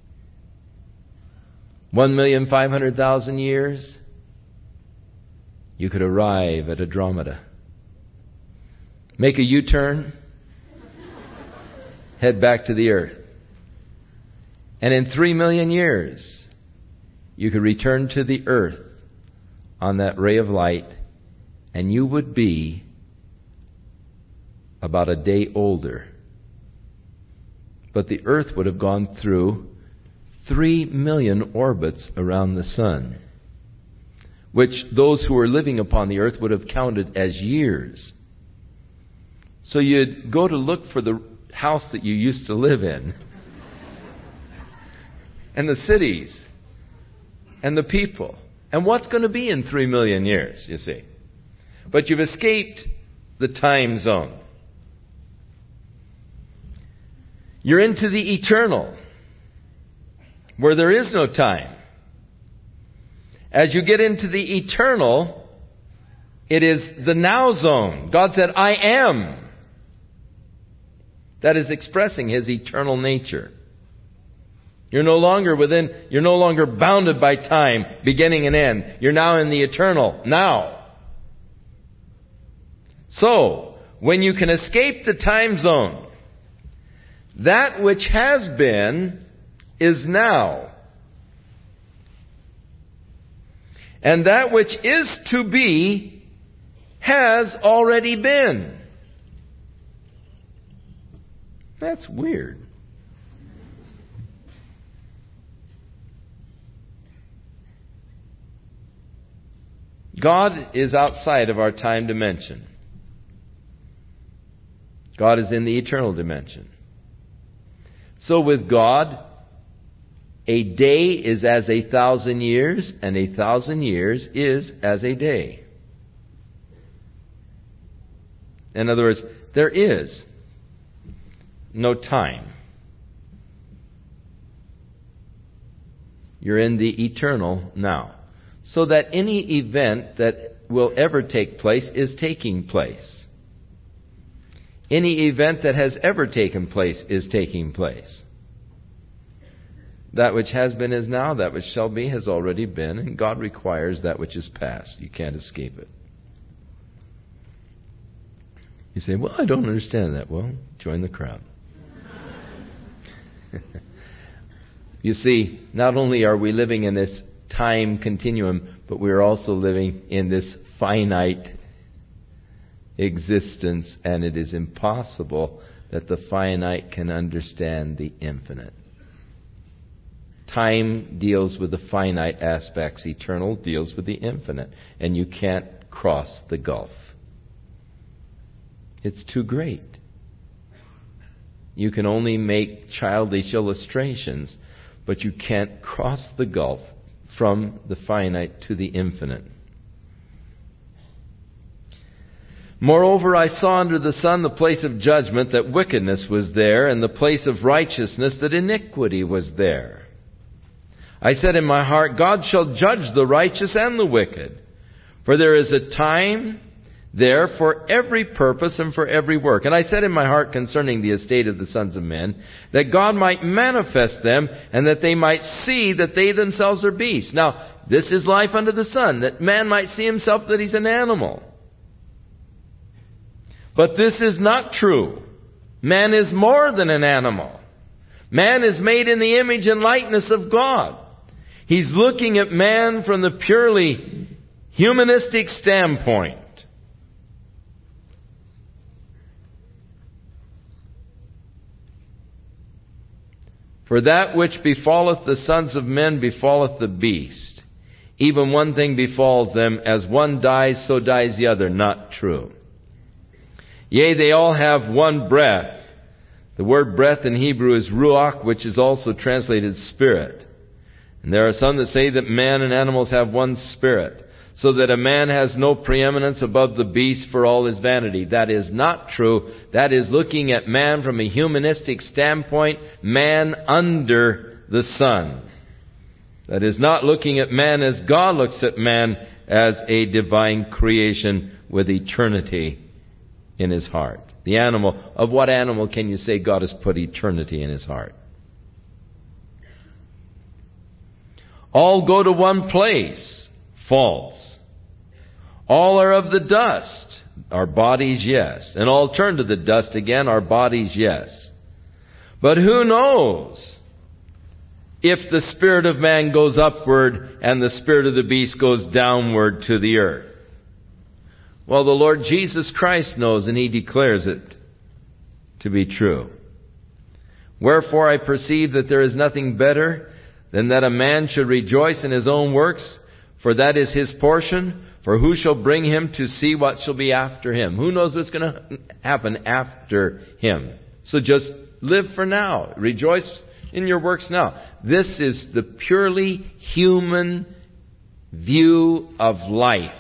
One million five hundred thousand years, you could arrive at Andromeda. Make a U-turn, head back to the earth. And in three million years, you could return to the earth on that ray of light, and you would be about a day older. But the earth would have gone through three million orbits around the sun, which those who were living upon the earth would have counted as years. So you'd go to look for the house that you used to live in, and the cities, and the people, and what's going to be in three million years, you see. But you've escaped the time zone. You're into the eternal, where there is no time. As you get into the eternal, it is the now zone. God said, I am. That is expressing His eternal nature. You're no longer within, you're no longer bounded by time, beginning and end. You're now in the eternal, now. So, when you can escape the time zone, that which has been is now. And that which is to be has already been. That's weird. God is outside of our time dimension. God is in the eternal dimension. So with God, a day is as a thousand years, and a thousand years is as a day. In other words, there is no time. You're in the eternal now. So that any event that will ever take place is taking place. Any event that has ever taken place is taking place. That which has been is now, that which shall be has already been, and God requires that which is past. You can't escape it. You say, well, I don't understand that. Well, join the crowd. You see, not only are we living in this time continuum, but we are also living in this finite existence, and it is impossible that the finite can understand the infinite. Time deals with the finite aspects. Eternal deals with the infinite. And you can't cross the gulf. It's too great. You can only make childish illustrations, but you can't cross the gulf from the finite to the infinite. Moreover, I saw under the sun the place of judgment, that wickedness was there, and the place of righteousness, that iniquity was there. I said in my heart, God shall judge the righteous and the wicked. For there is a time there for every purpose and for every work. And I said in my heart concerning the estate of the sons of men, that God might manifest them, and that they might see that they themselves are beasts. Now, this is life under the sun, that man might see himself that he's an animal. But this is not true. Man is more than an animal. Man is made in the image and likeness of God. He's looking at man from the purely humanistic standpoint. For that which befalleth the sons of men befalleth the beast. Even one thing befalls them, as one dies, so dies the other. Not true. Yea, they all have one breath. The word breath in Hebrew is ruach, which is also translated spirit. And there are some that say that man and animals have one spirit, so that a man has no preeminence above the beast for all his vanity. That is not true. That is looking at man from a humanistic standpoint, man under the sun. That is not looking at man as God looks at man, as a divine creation with eternity in his heart. The animal, of what animal can you say God has put eternity in his heart? All go to one place. False. All are of the dust. Our bodies, yes. And all turn to the dust again. Our bodies, yes. But who knows if the spirit of man goes upward and the spirit of the beast goes downward to the earth? Well, the Lord Jesus Christ knows, and He declares it to be true. Wherefore I perceive that there is nothing better than that a man should rejoice in his own works, for that is his portion. For who shall bring him to see what shall be after him? Who knows what's going to happen after him? So just live for now. Rejoice in your works now. This is the purely human view of life.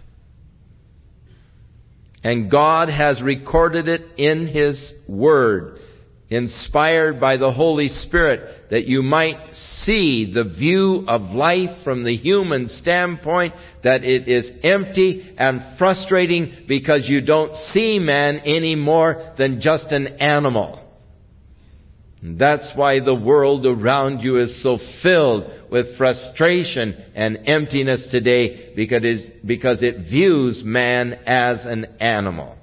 And God has recorded it in His Word, inspired by the Holy Spirit, that you might see the view of life from the human standpoint, that it is empty and frustrating because you don't see man any more than just an animal. And that's why the world around you is so filled with frustration and emptiness today, because it, is, because it views man as an animal.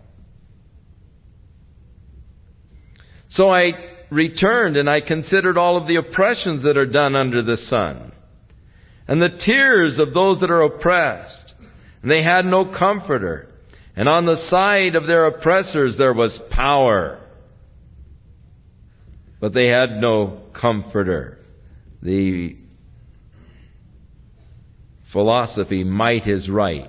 So I returned and I considered all of the oppressions that are done under the sun, and the tears of those that are oppressed. And they had no comforter. And on the side of their oppressors there was power, but they had no comforter. The philosophy, might is right.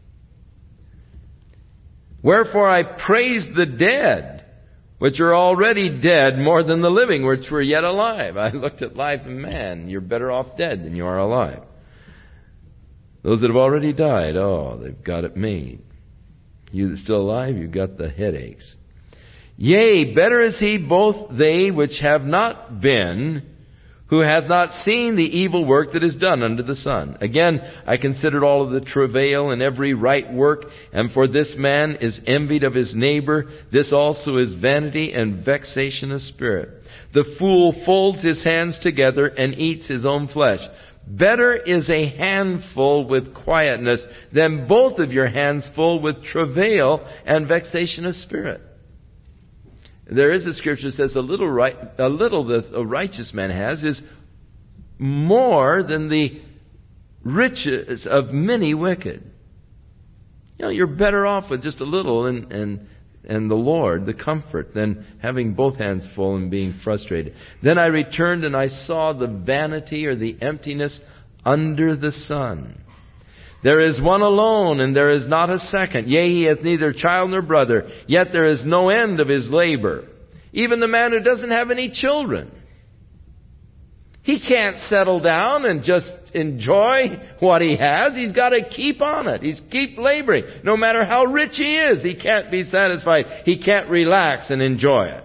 Wherefore I praise the dead, which are already dead, more than the living, which were yet alive. I looked at life, and man, you're better off dead than you are alive. Those that have already died, oh, they've got it made. You that's still alive, you've got the headaches. Yea, better is he both they which have not been, who hath not seen the evil work that is done under the sun. Again, I considered all of the travail and every right work, and for this man is envied of his neighbor. This also is vanity and vexation of spirit. The fool folds his hands together and eats his own flesh. Better is a handful with quietness than both of your hands full with travail and vexation of spirit. There is a scripture that says a little right, a little that a righteous man has is more than the riches of many wicked. You know, you're better off with just a little and, and, and the Lord, the comfort, than having both hands full and being frustrated. Then I returned and I saw the vanity or the emptiness under the sun. There is one alone, and there is not a second. Yea, he hath neither child nor brother, yet there is no end of his labor. Even the man who doesn't have any children. He can't settle down and just enjoy what he has. He's got to keep on it. He's keep laboring. No matter how rich he is, he can't be satisfied. He can't relax and enjoy it.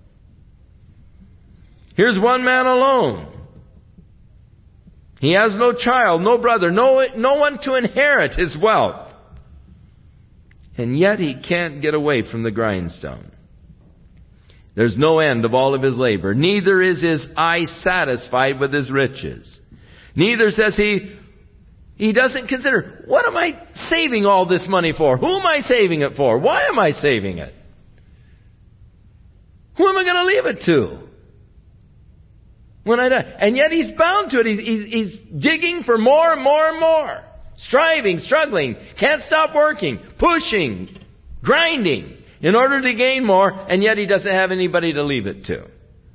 Here's one man alone. He has no child, no brother, no, no one to inherit his wealth. And yet he can't get away from the grindstone. There's no end of all of his labor. Neither is his eye satisfied with his riches. Neither says he, he doesn't consider, what am I saving all this money for? Who am I saving it for? Why am I saving it? Who am I going to leave it to when I die? And yet he's bound to it. He's, he's, he's digging for more and more and more. Striving, struggling, can't stop working, pushing, grinding in order to gain more, and yet he doesn't have anybody to leave it to.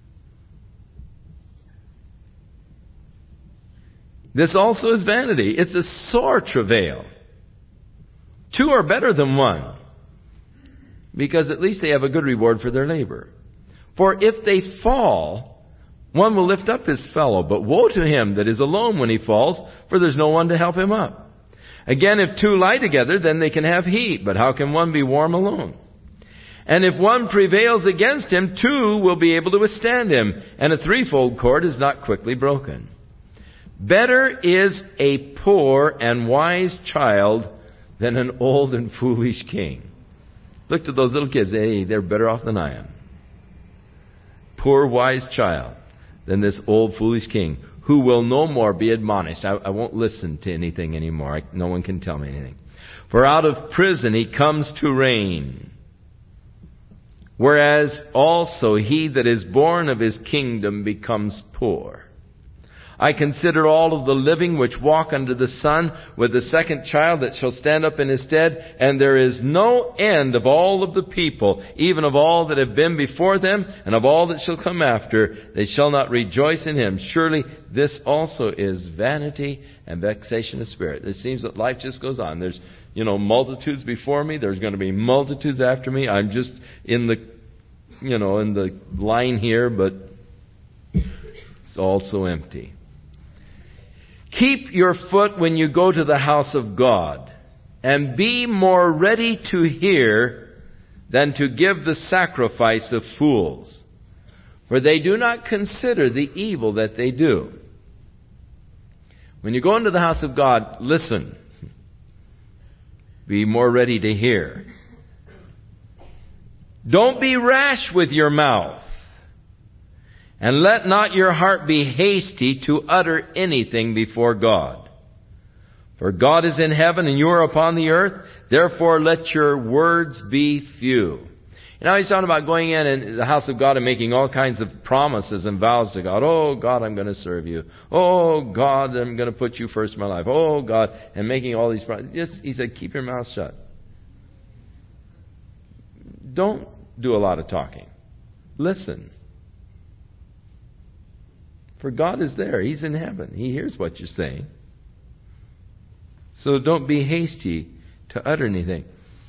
This also is vanity. It's a sore travail. Two are better than one, because at least they have a good reward for their labor. For if they fall, one will lift up his fellow, but woe to him that is alone when he falls, for there's no one to help him up. Again, if two lie together, then they can have heat, but how can one be warm alone? And if one prevails against him, two will be able to withstand him, and a threefold cord is not quickly broken. Better is a poor and wise child than an old and foolish king. Look to those little kids. Hey, they're better off than I am. Poor wise child than this old foolish king, who will no more be admonished. I, I won't listen to anything anymore. I, no one can tell me anything. For out of prison he comes to reign. Whereas also he that is born of his kingdom becomes poor. I consider all of the living which walk under the sun with the second child that shall stand up in his stead, and there is no end of all of the people, even of all that have been before them, and of all that shall come after. They shall not rejoice in him. Surely this also is vanity and vexation of spirit. It seems that life just goes on. There's, you know, multitudes before me. There's going to be multitudes after me. I'm just in the, you know, in the line here, but it's also empty. Keep your foot when you go to the house of God, and be more ready to hear than to give the sacrifice of fools. For they do not consider the evil that they do. When you go into the house of God, listen. Be more ready to hear. Don't be rash with your mouth. And let not your heart be hasty to utter anything before God. For God is in heaven and you are upon the earth. Therefore let your words be few. You know, he's talking about going in in the house of God and making all kinds of promises and vows to God. Oh, God, I'm going to serve you. Oh, God, I'm going to put you first in my life. Oh, God, and making all these promises. Just, he said, keep your mouth shut. Don't do a lot of talking. Listen. For God is there. He's in heaven. He hears what you're saying. So don't be hasty to utter anything.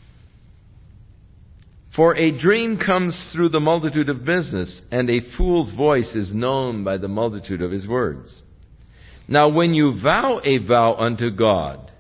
For a dream comes through the multitude of business, and a fool's voice is known by the multitude of his words. Now when you vow a vow unto God,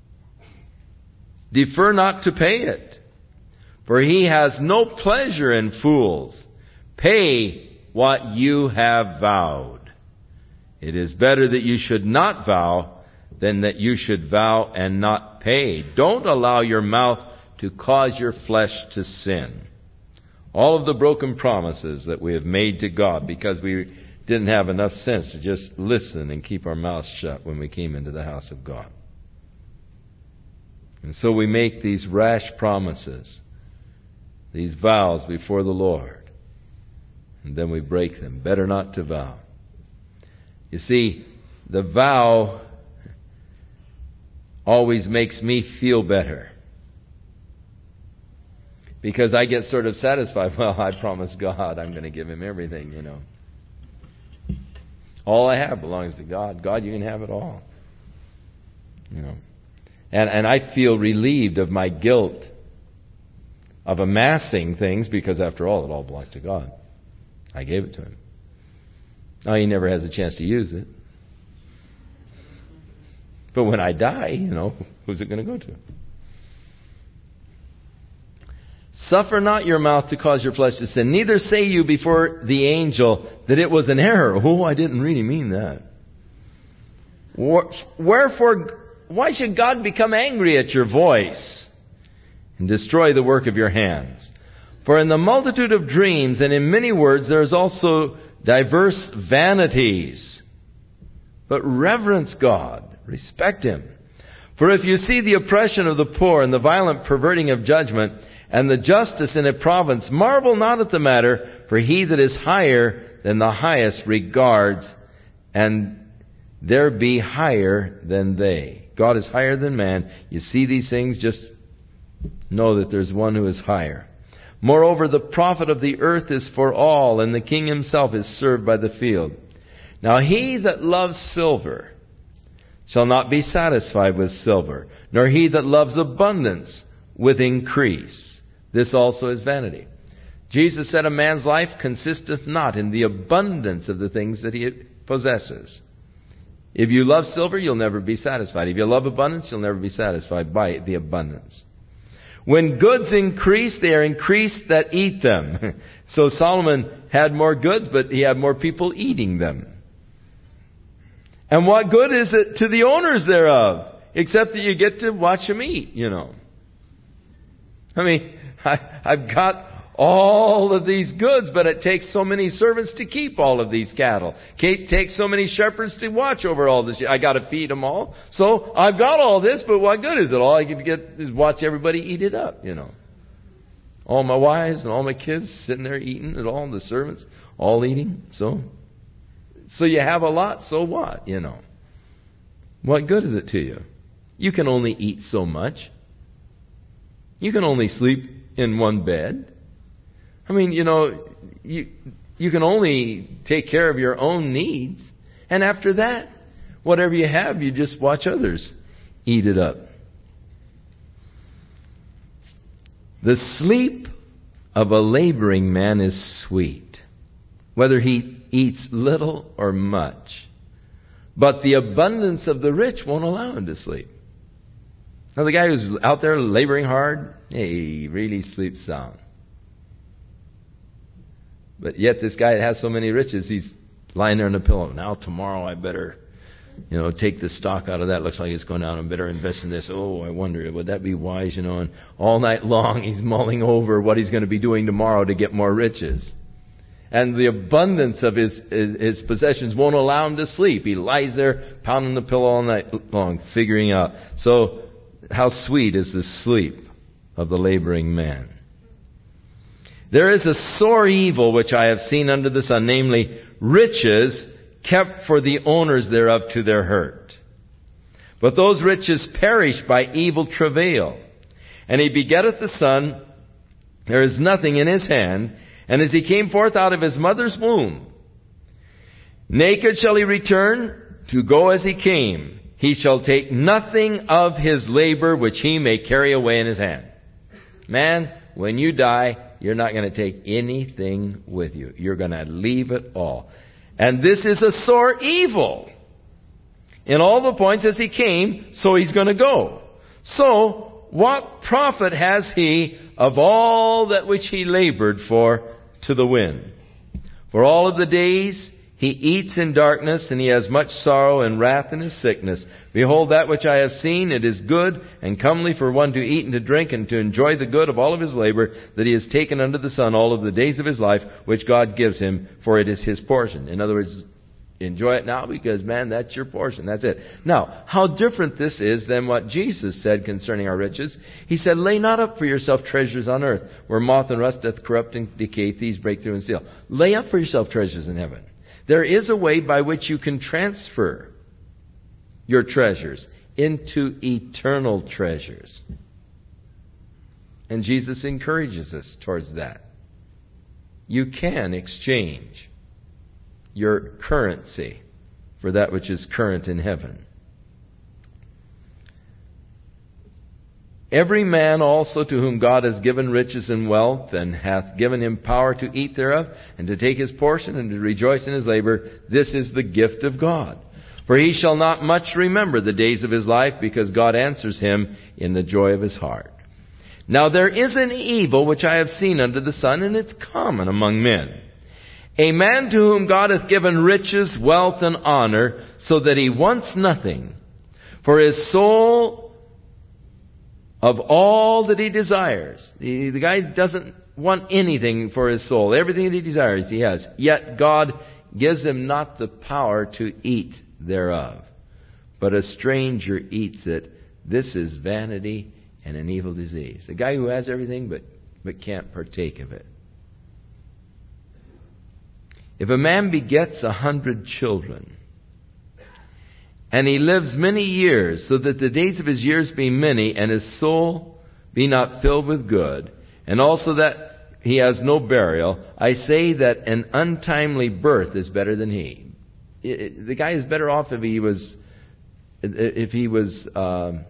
defer not to pay it, for he has no pleasure in fools. Pay what you have vowed. It is better that you should not vow than that you should vow and not pay. Don't allow your mouth to cause your flesh to sin. All of the broken promises that we have made to God because we didn't have enough sense to just listen and keep our mouths shut when we came into the house of God. And so we make these rash promises, these vows before the Lord, and then we break them. Better not to vow. You see, the vow always makes me feel better. Because I get sort of satisfied. Well, I promised God I'm going to give him everything, you know. All I have belongs to God. God, you can have it all. You know. And, and I feel relieved of my guilt of amassing things because, after all, it all belongs to God. I gave it to him. Now, he never has a chance to use it. But when I die, you know, who's it going to go to? Suffer not your mouth to cause your flesh to sin. Neither say you before the angel that it was an error. Oh, I didn't really mean that. Wherefore, why should God become angry at your voice? and destroy the work of your hands. For in the multitude of dreams and in many words there is also diverse vanities. But reverence God, respect Him. For if you see the oppression of the poor and the violent perverting of judgment and the justice in a province, marvel not at the matter, for He that is higher than the highest regards, and there be higher than they. God is higher than man. You see these things, just know that there's one who is higher. Moreover, the profit of the earth is for all, and the king himself is served by the field. Now he that loves silver shall not be satisfied with silver, nor he that loves abundance with increase. This also is vanity. Jesus said, a man's life consisteth not in the abundance of the things that he possesses. If you love silver, you'll never be satisfied. If you love abundance, you'll never be satisfied by the abundance. When goods increase, they are increased that eat them. So Solomon had more goods, but he had more people eating them. And what good is it to the owners thereof, except that you get to watch them eat, you know. I mean, I, I've got all of these goods, but it takes so many servants to keep all of these cattle. It takes so many shepherds to watch over all this. I got to feed them all. So I've got all this, but what good is it? All I get to get is watch everybody eat it up, you know. All my wives and all my kids sitting there eating it all, the servants all eating. So, so you have a lot, so what, you know. What good is it to you? You can only eat so much. You can only sleep in one bed. I mean, you know, you you can only take care of your own needs. And after that, whatever you have, you just watch others eat it up. The sleep of a laboring man is sweet, whether he eats little or much. But the abundance of the rich won't allow him to sleep. Now, the guy who's out there laboring hard, hey, he really sleeps sound. But yet this guy that has so many riches, he's lying there on the pillow. Now tomorrow I better, you know, take the stock out of that. Looks like it's going down. I better invest in this. Oh, I wonder, would that be wise, you know? And all night long he's mulling over what he's going to be doing tomorrow to get more riches. And the abundance of his, his, his possessions won't allow him to sleep. He lies there pounding the pillow all night long, figuring out. So how sweet is the sleep of the laboring man. There is a sore evil which I have seen under the sun, namely riches kept for the owners thereof to their hurt. But those riches perish by evil travail. And he begetteth the son, there is nothing in his hand, and as he came forth out of his mother's womb, naked shall he return to go as he came. He shall take nothing of his labor which he may carry away in his hand. Man, when you die, you're not going to take anything with you. You're going to leave it all. And this is a sore evil. In all the points as he came, so he's going to go. So, what profit has he of all that which he labored for to the wind? For all of the days he eats in darkness, and he has much sorrow and wrath in his sickness. Behold, that which I have seen, it is good and comely for one to eat and to drink and to enjoy the good of all of his labor that he has taken under the sun all of the days of his life, which God gives him, for it is his portion. In other words, enjoy it now because, man, that's your portion. That's it. Now, how different this is than what Jesus said concerning our riches. He said, lay not up for yourself treasures on earth, where moth and rust doth corrupt and decay, thieves break through and steal. Lay up for yourself treasures in heaven. There is a way by which you can transfer your treasures into eternal treasures. And Jesus encourages us towards that. You can exchange your currency for that which is current in heaven. Every man also to whom God has given riches and wealth, and hath given him power to eat thereof, and to take his portion, and to rejoice in his labor, this is the gift of God. For he shall not much remember the days of his life, because God answers him in the joy of his heart. Now there is an evil which I have seen under the sun, and it's common among men. A man to whom God hath given riches, wealth, and honor, so that he wants nothing. For his soul of all that he desires. The, the guy doesn't want anything for his soul. Everything that he desires, he has. Yet God gives him not the power to eat thereof. But a stranger eats it. This is vanity and an evil disease. A guy who has everything but, but can't partake of it. If a man begets a hundred children, and he lives many years, so that the days of his years be many, and his soul be not filled with good, and also that he has no burial, I say that an untimely birth is better than he. It, it, the guy is better off if he was, if he was um,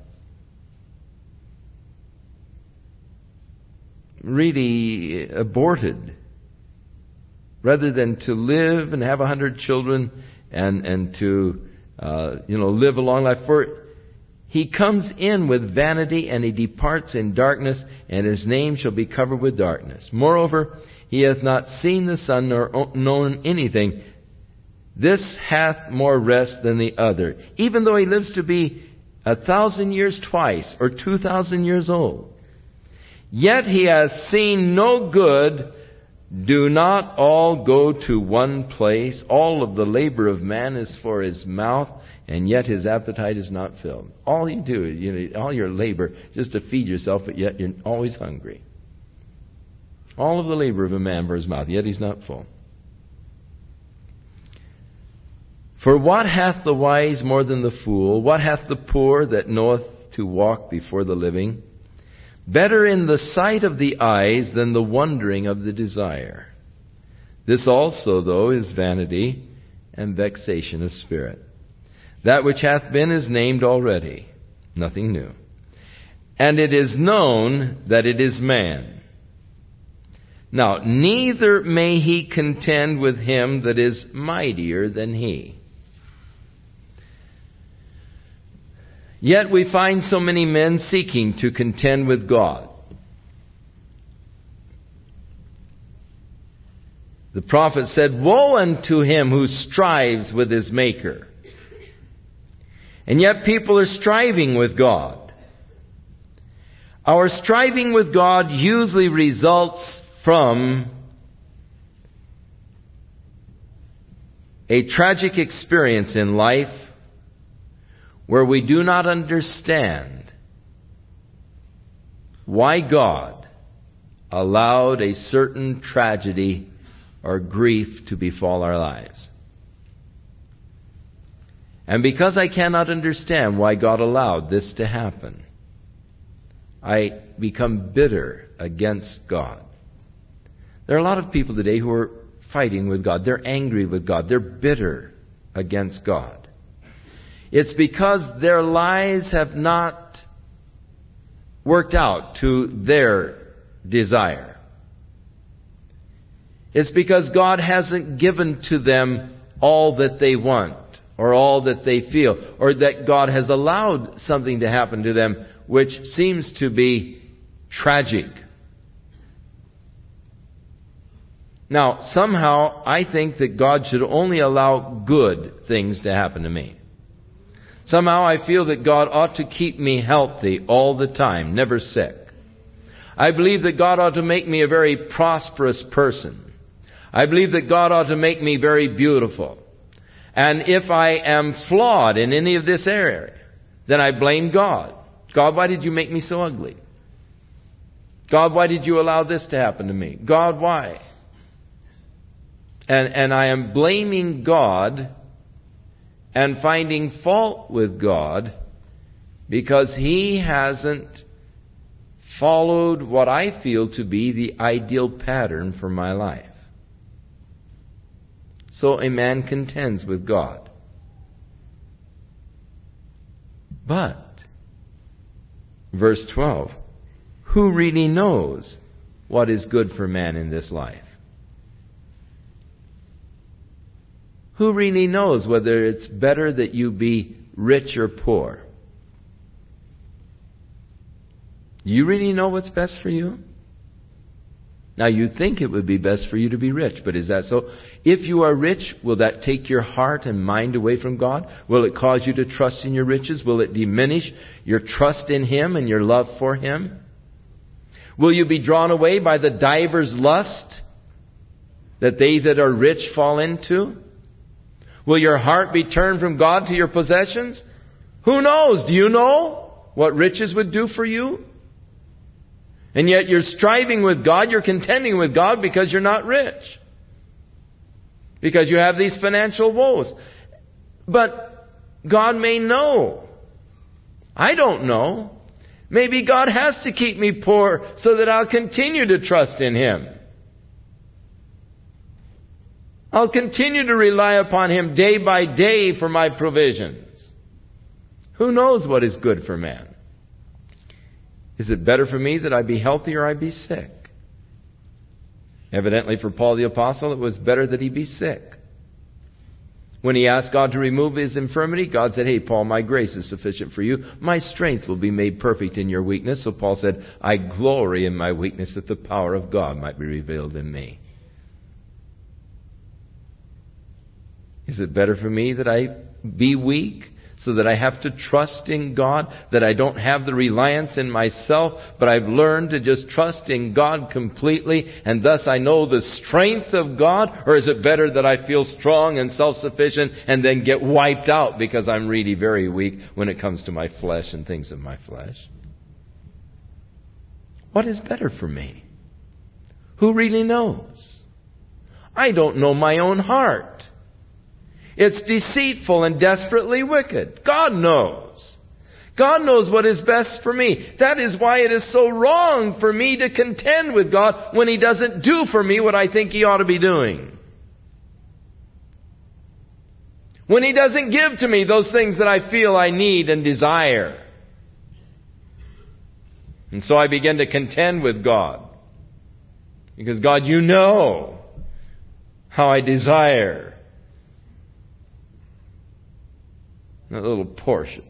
really aborted, rather than to live and have a hundred children and and to Uh, you know, live a long life. For he comes in with vanity, and he departs in darkness, and his name shall be covered with darkness. Moreover, he hath not seen the sun nor known anything. This hath more rest than the other, even though he lives to be a thousand years twice, or two thousand years old. Yet he hath seen no good. Do not all go to one place? All of the labor of man is for his mouth, and yet his appetite is not filled. All you do, you know, all your labor just to feed yourself, but yet you're always hungry. All of the labor of a man for his mouth, yet he's not full. For what hath the wise more than the fool? What hath the poor that knoweth to walk before the living? Better in the sight of the eyes than the wondering of the desire. This also, though, is vanity and vexation of spirit. That which hath been is named already, nothing new. And it is known that it is man. Now, neither may he contend with him that is mightier than he. Yet we find so many men seeking to contend with God. The prophet said, "Woe unto him who strives with his Maker." And yet people are striving with God. Our striving with God usually results from a tragic experience in life where we do not understand why God allowed a certain tragedy or grief to befall our lives. And because I cannot understand why God allowed this to happen, I become bitter against God. There are a lot of people today who are fighting with God. They're angry with God. They're bitter against God. It's because their lives have not worked out to their desire. It's because God hasn't given to them all that they want, or all that they feel, or that God has allowed something to happen to them which seems to be tragic. Now, somehow I think that God should only allow good things to happen to me. Somehow I feel that God ought to keep me healthy all the time, never sick. I believe that God ought to make me a very prosperous person. I believe that God ought to make me very beautiful. And if I am flawed in any of this area, then I blame God. God, why did you make me so ugly? God, why did you allow this to happen to me? God, why? And, and I am blaming God and finding fault with God because He hasn't followed what I feel to be the ideal pattern for my life. So a man contends with God. But, verse twelve, who really knows what is good for man in this life? Who really knows whether it's better that you be rich or poor? You really know what's best for you? Now, you think it would be best for you to be rich, but is that so? If you are rich, will that take your heart and mind away from God? Will it cause you to trust in your riches? Will it diminish your trust in Him and your love for Him? Will you be drawn away by the diver's lust that they that are rich fall into? Will your heart be turned from God to your possessions? Who knows? Do you know what riches would do for you? And yet you're striving with God, you're contending with God because you're not rich. Because you have these financial woes. But God may know. I don't know. Maybe God has to keep me poor so that I'll continue to trust in Him. I'll continue to rely upon Him day by day for my provisions. Who knows what is good for man? Is it better for me that I be healthy or I be sick? Evidently for Paul the Apostle, it was better that he be sick. When he asked God to remove his infirmity, God said, hey, Paul, my grace is sufficient for you. My strength will be made perfect in your weakness. So Paul said, I glory in my weakness that the power of God might be revealed in me. Is it better for me that I be weak so that I have to trust in God, that I don't have the reliance in myself, but I've learned to just trust in God completely, and thus I know the strength of God? Or is it better that I feel strong and self-sufficient and then get wiped out because I'm really very weak when it comes to my flesh and things of my flesh? What is better for me? Who really knows? I don't know my own heart. It's deceitful and desperately wicked. God knows. God knows what is best for me. That is why it is so wrong for me to contend with God when He doesn't do for me what I think He ought to be doing. When He doesn't give to me those things that I feel I need and desire. And so I begin to contend with God. Because God, you know how I desire that little portion.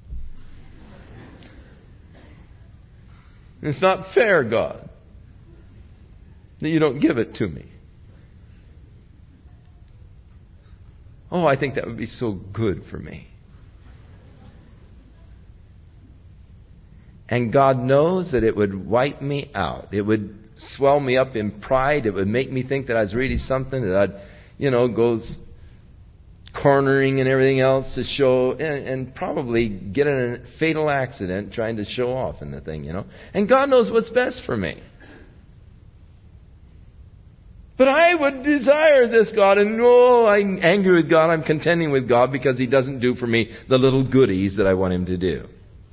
It's not fair, God, that you don't give it to me. Oh, I think that would be so good for me. And God knows that it would wipe me out. It would swell me up in pride. It would make me think that I was really something, that I'd, you know, goes cornering and everything else to show, and, and probably get in a fatal accident trying to show off in the thing, you know. And God knows what's best for me. But I would desire this, God, and oh, I'm angry with God. I'm contending with God because He doesn't do for me the little goodies that I want Him to do.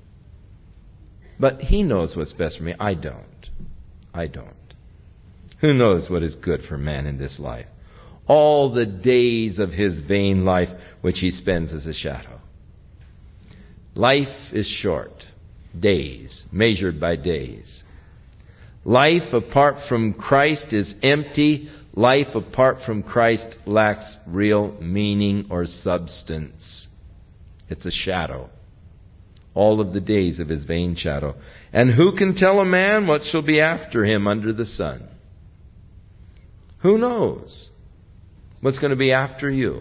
But He knows what's best for me. I don't. I don't. Who knows what is good for man in this life? All the days of his vain life which he spends as a shadow. Life is short. Days, measured by days. Life apart from Christ is empty. Life apart from Christ lacks real meaning or substance. It's a shadow. All of the days of his vain shadow. And who can tell a man what shall be after him under the sun? Who knows what's going to be after you?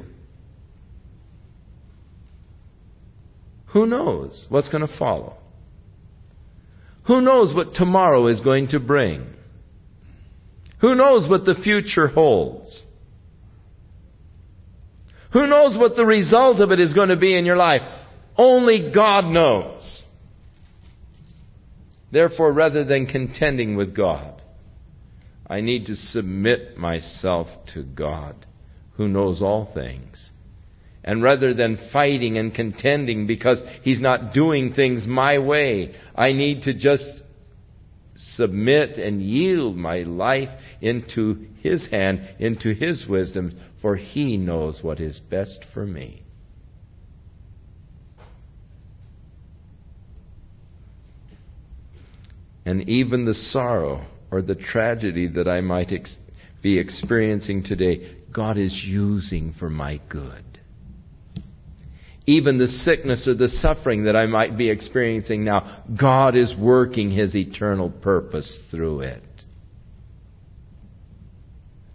Who knows what's going to follow? Who knows what tomorrow is going to bring? Who knows what the future holds? Who knows what the result of it is going to be in your life? Only God knows. Therefore, rather than contending with God, I need to submit myself to God, who knows all things. And rather than fighting and contending because He's not doing things my way, I need to just submit and yield my life into His hand, into His wisdom, for He knows what is best for me. And even the sorrow or the tragedy that I might ex- be experiencing today, God is using for my good. Even the sickness or the suffering that I might be experiencing now, God is working His eternal purpose through it.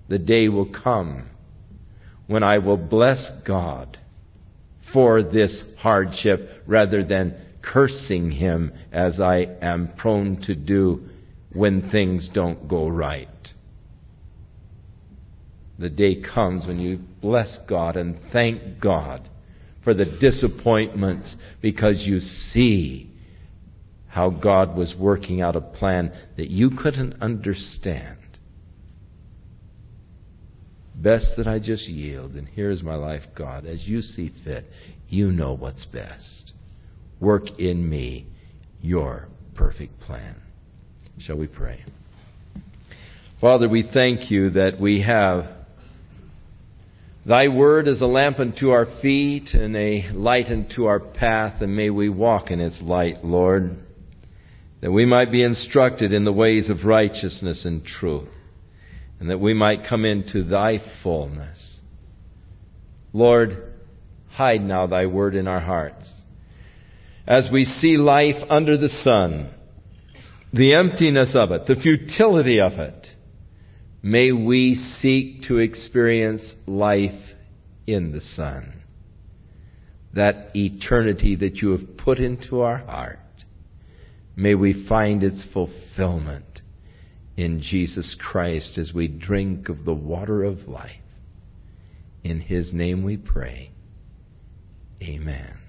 the day will come when I will bless God for this hardship rather than cursing Him as I am prone to do when things don't go right. The day comes when you bless God and thank God for the disappointments because you see how God was working out a plan that you couldn't understand. Best that I just yield, and here's my life, God, as you see fit. You know what's best. Work in me your perfect plan. Shall we pray? Father, we thank you that we have Thy word is a lamp unto our feet and a light unto our path, and may we walk in its light, Lord, that we might be instructed in the ways of righteousness and truth, and that we might come into Thy fullness. Lord, hide now Thy word in our hearts. As we see life under the sun, the emptiness of it, the futility of it, may we seek to experience life in the Son. That eternity that you have put into our heart, may we find its fulfillment in Jesus Christ as we drink of the water of life. In His name we pray. Amen.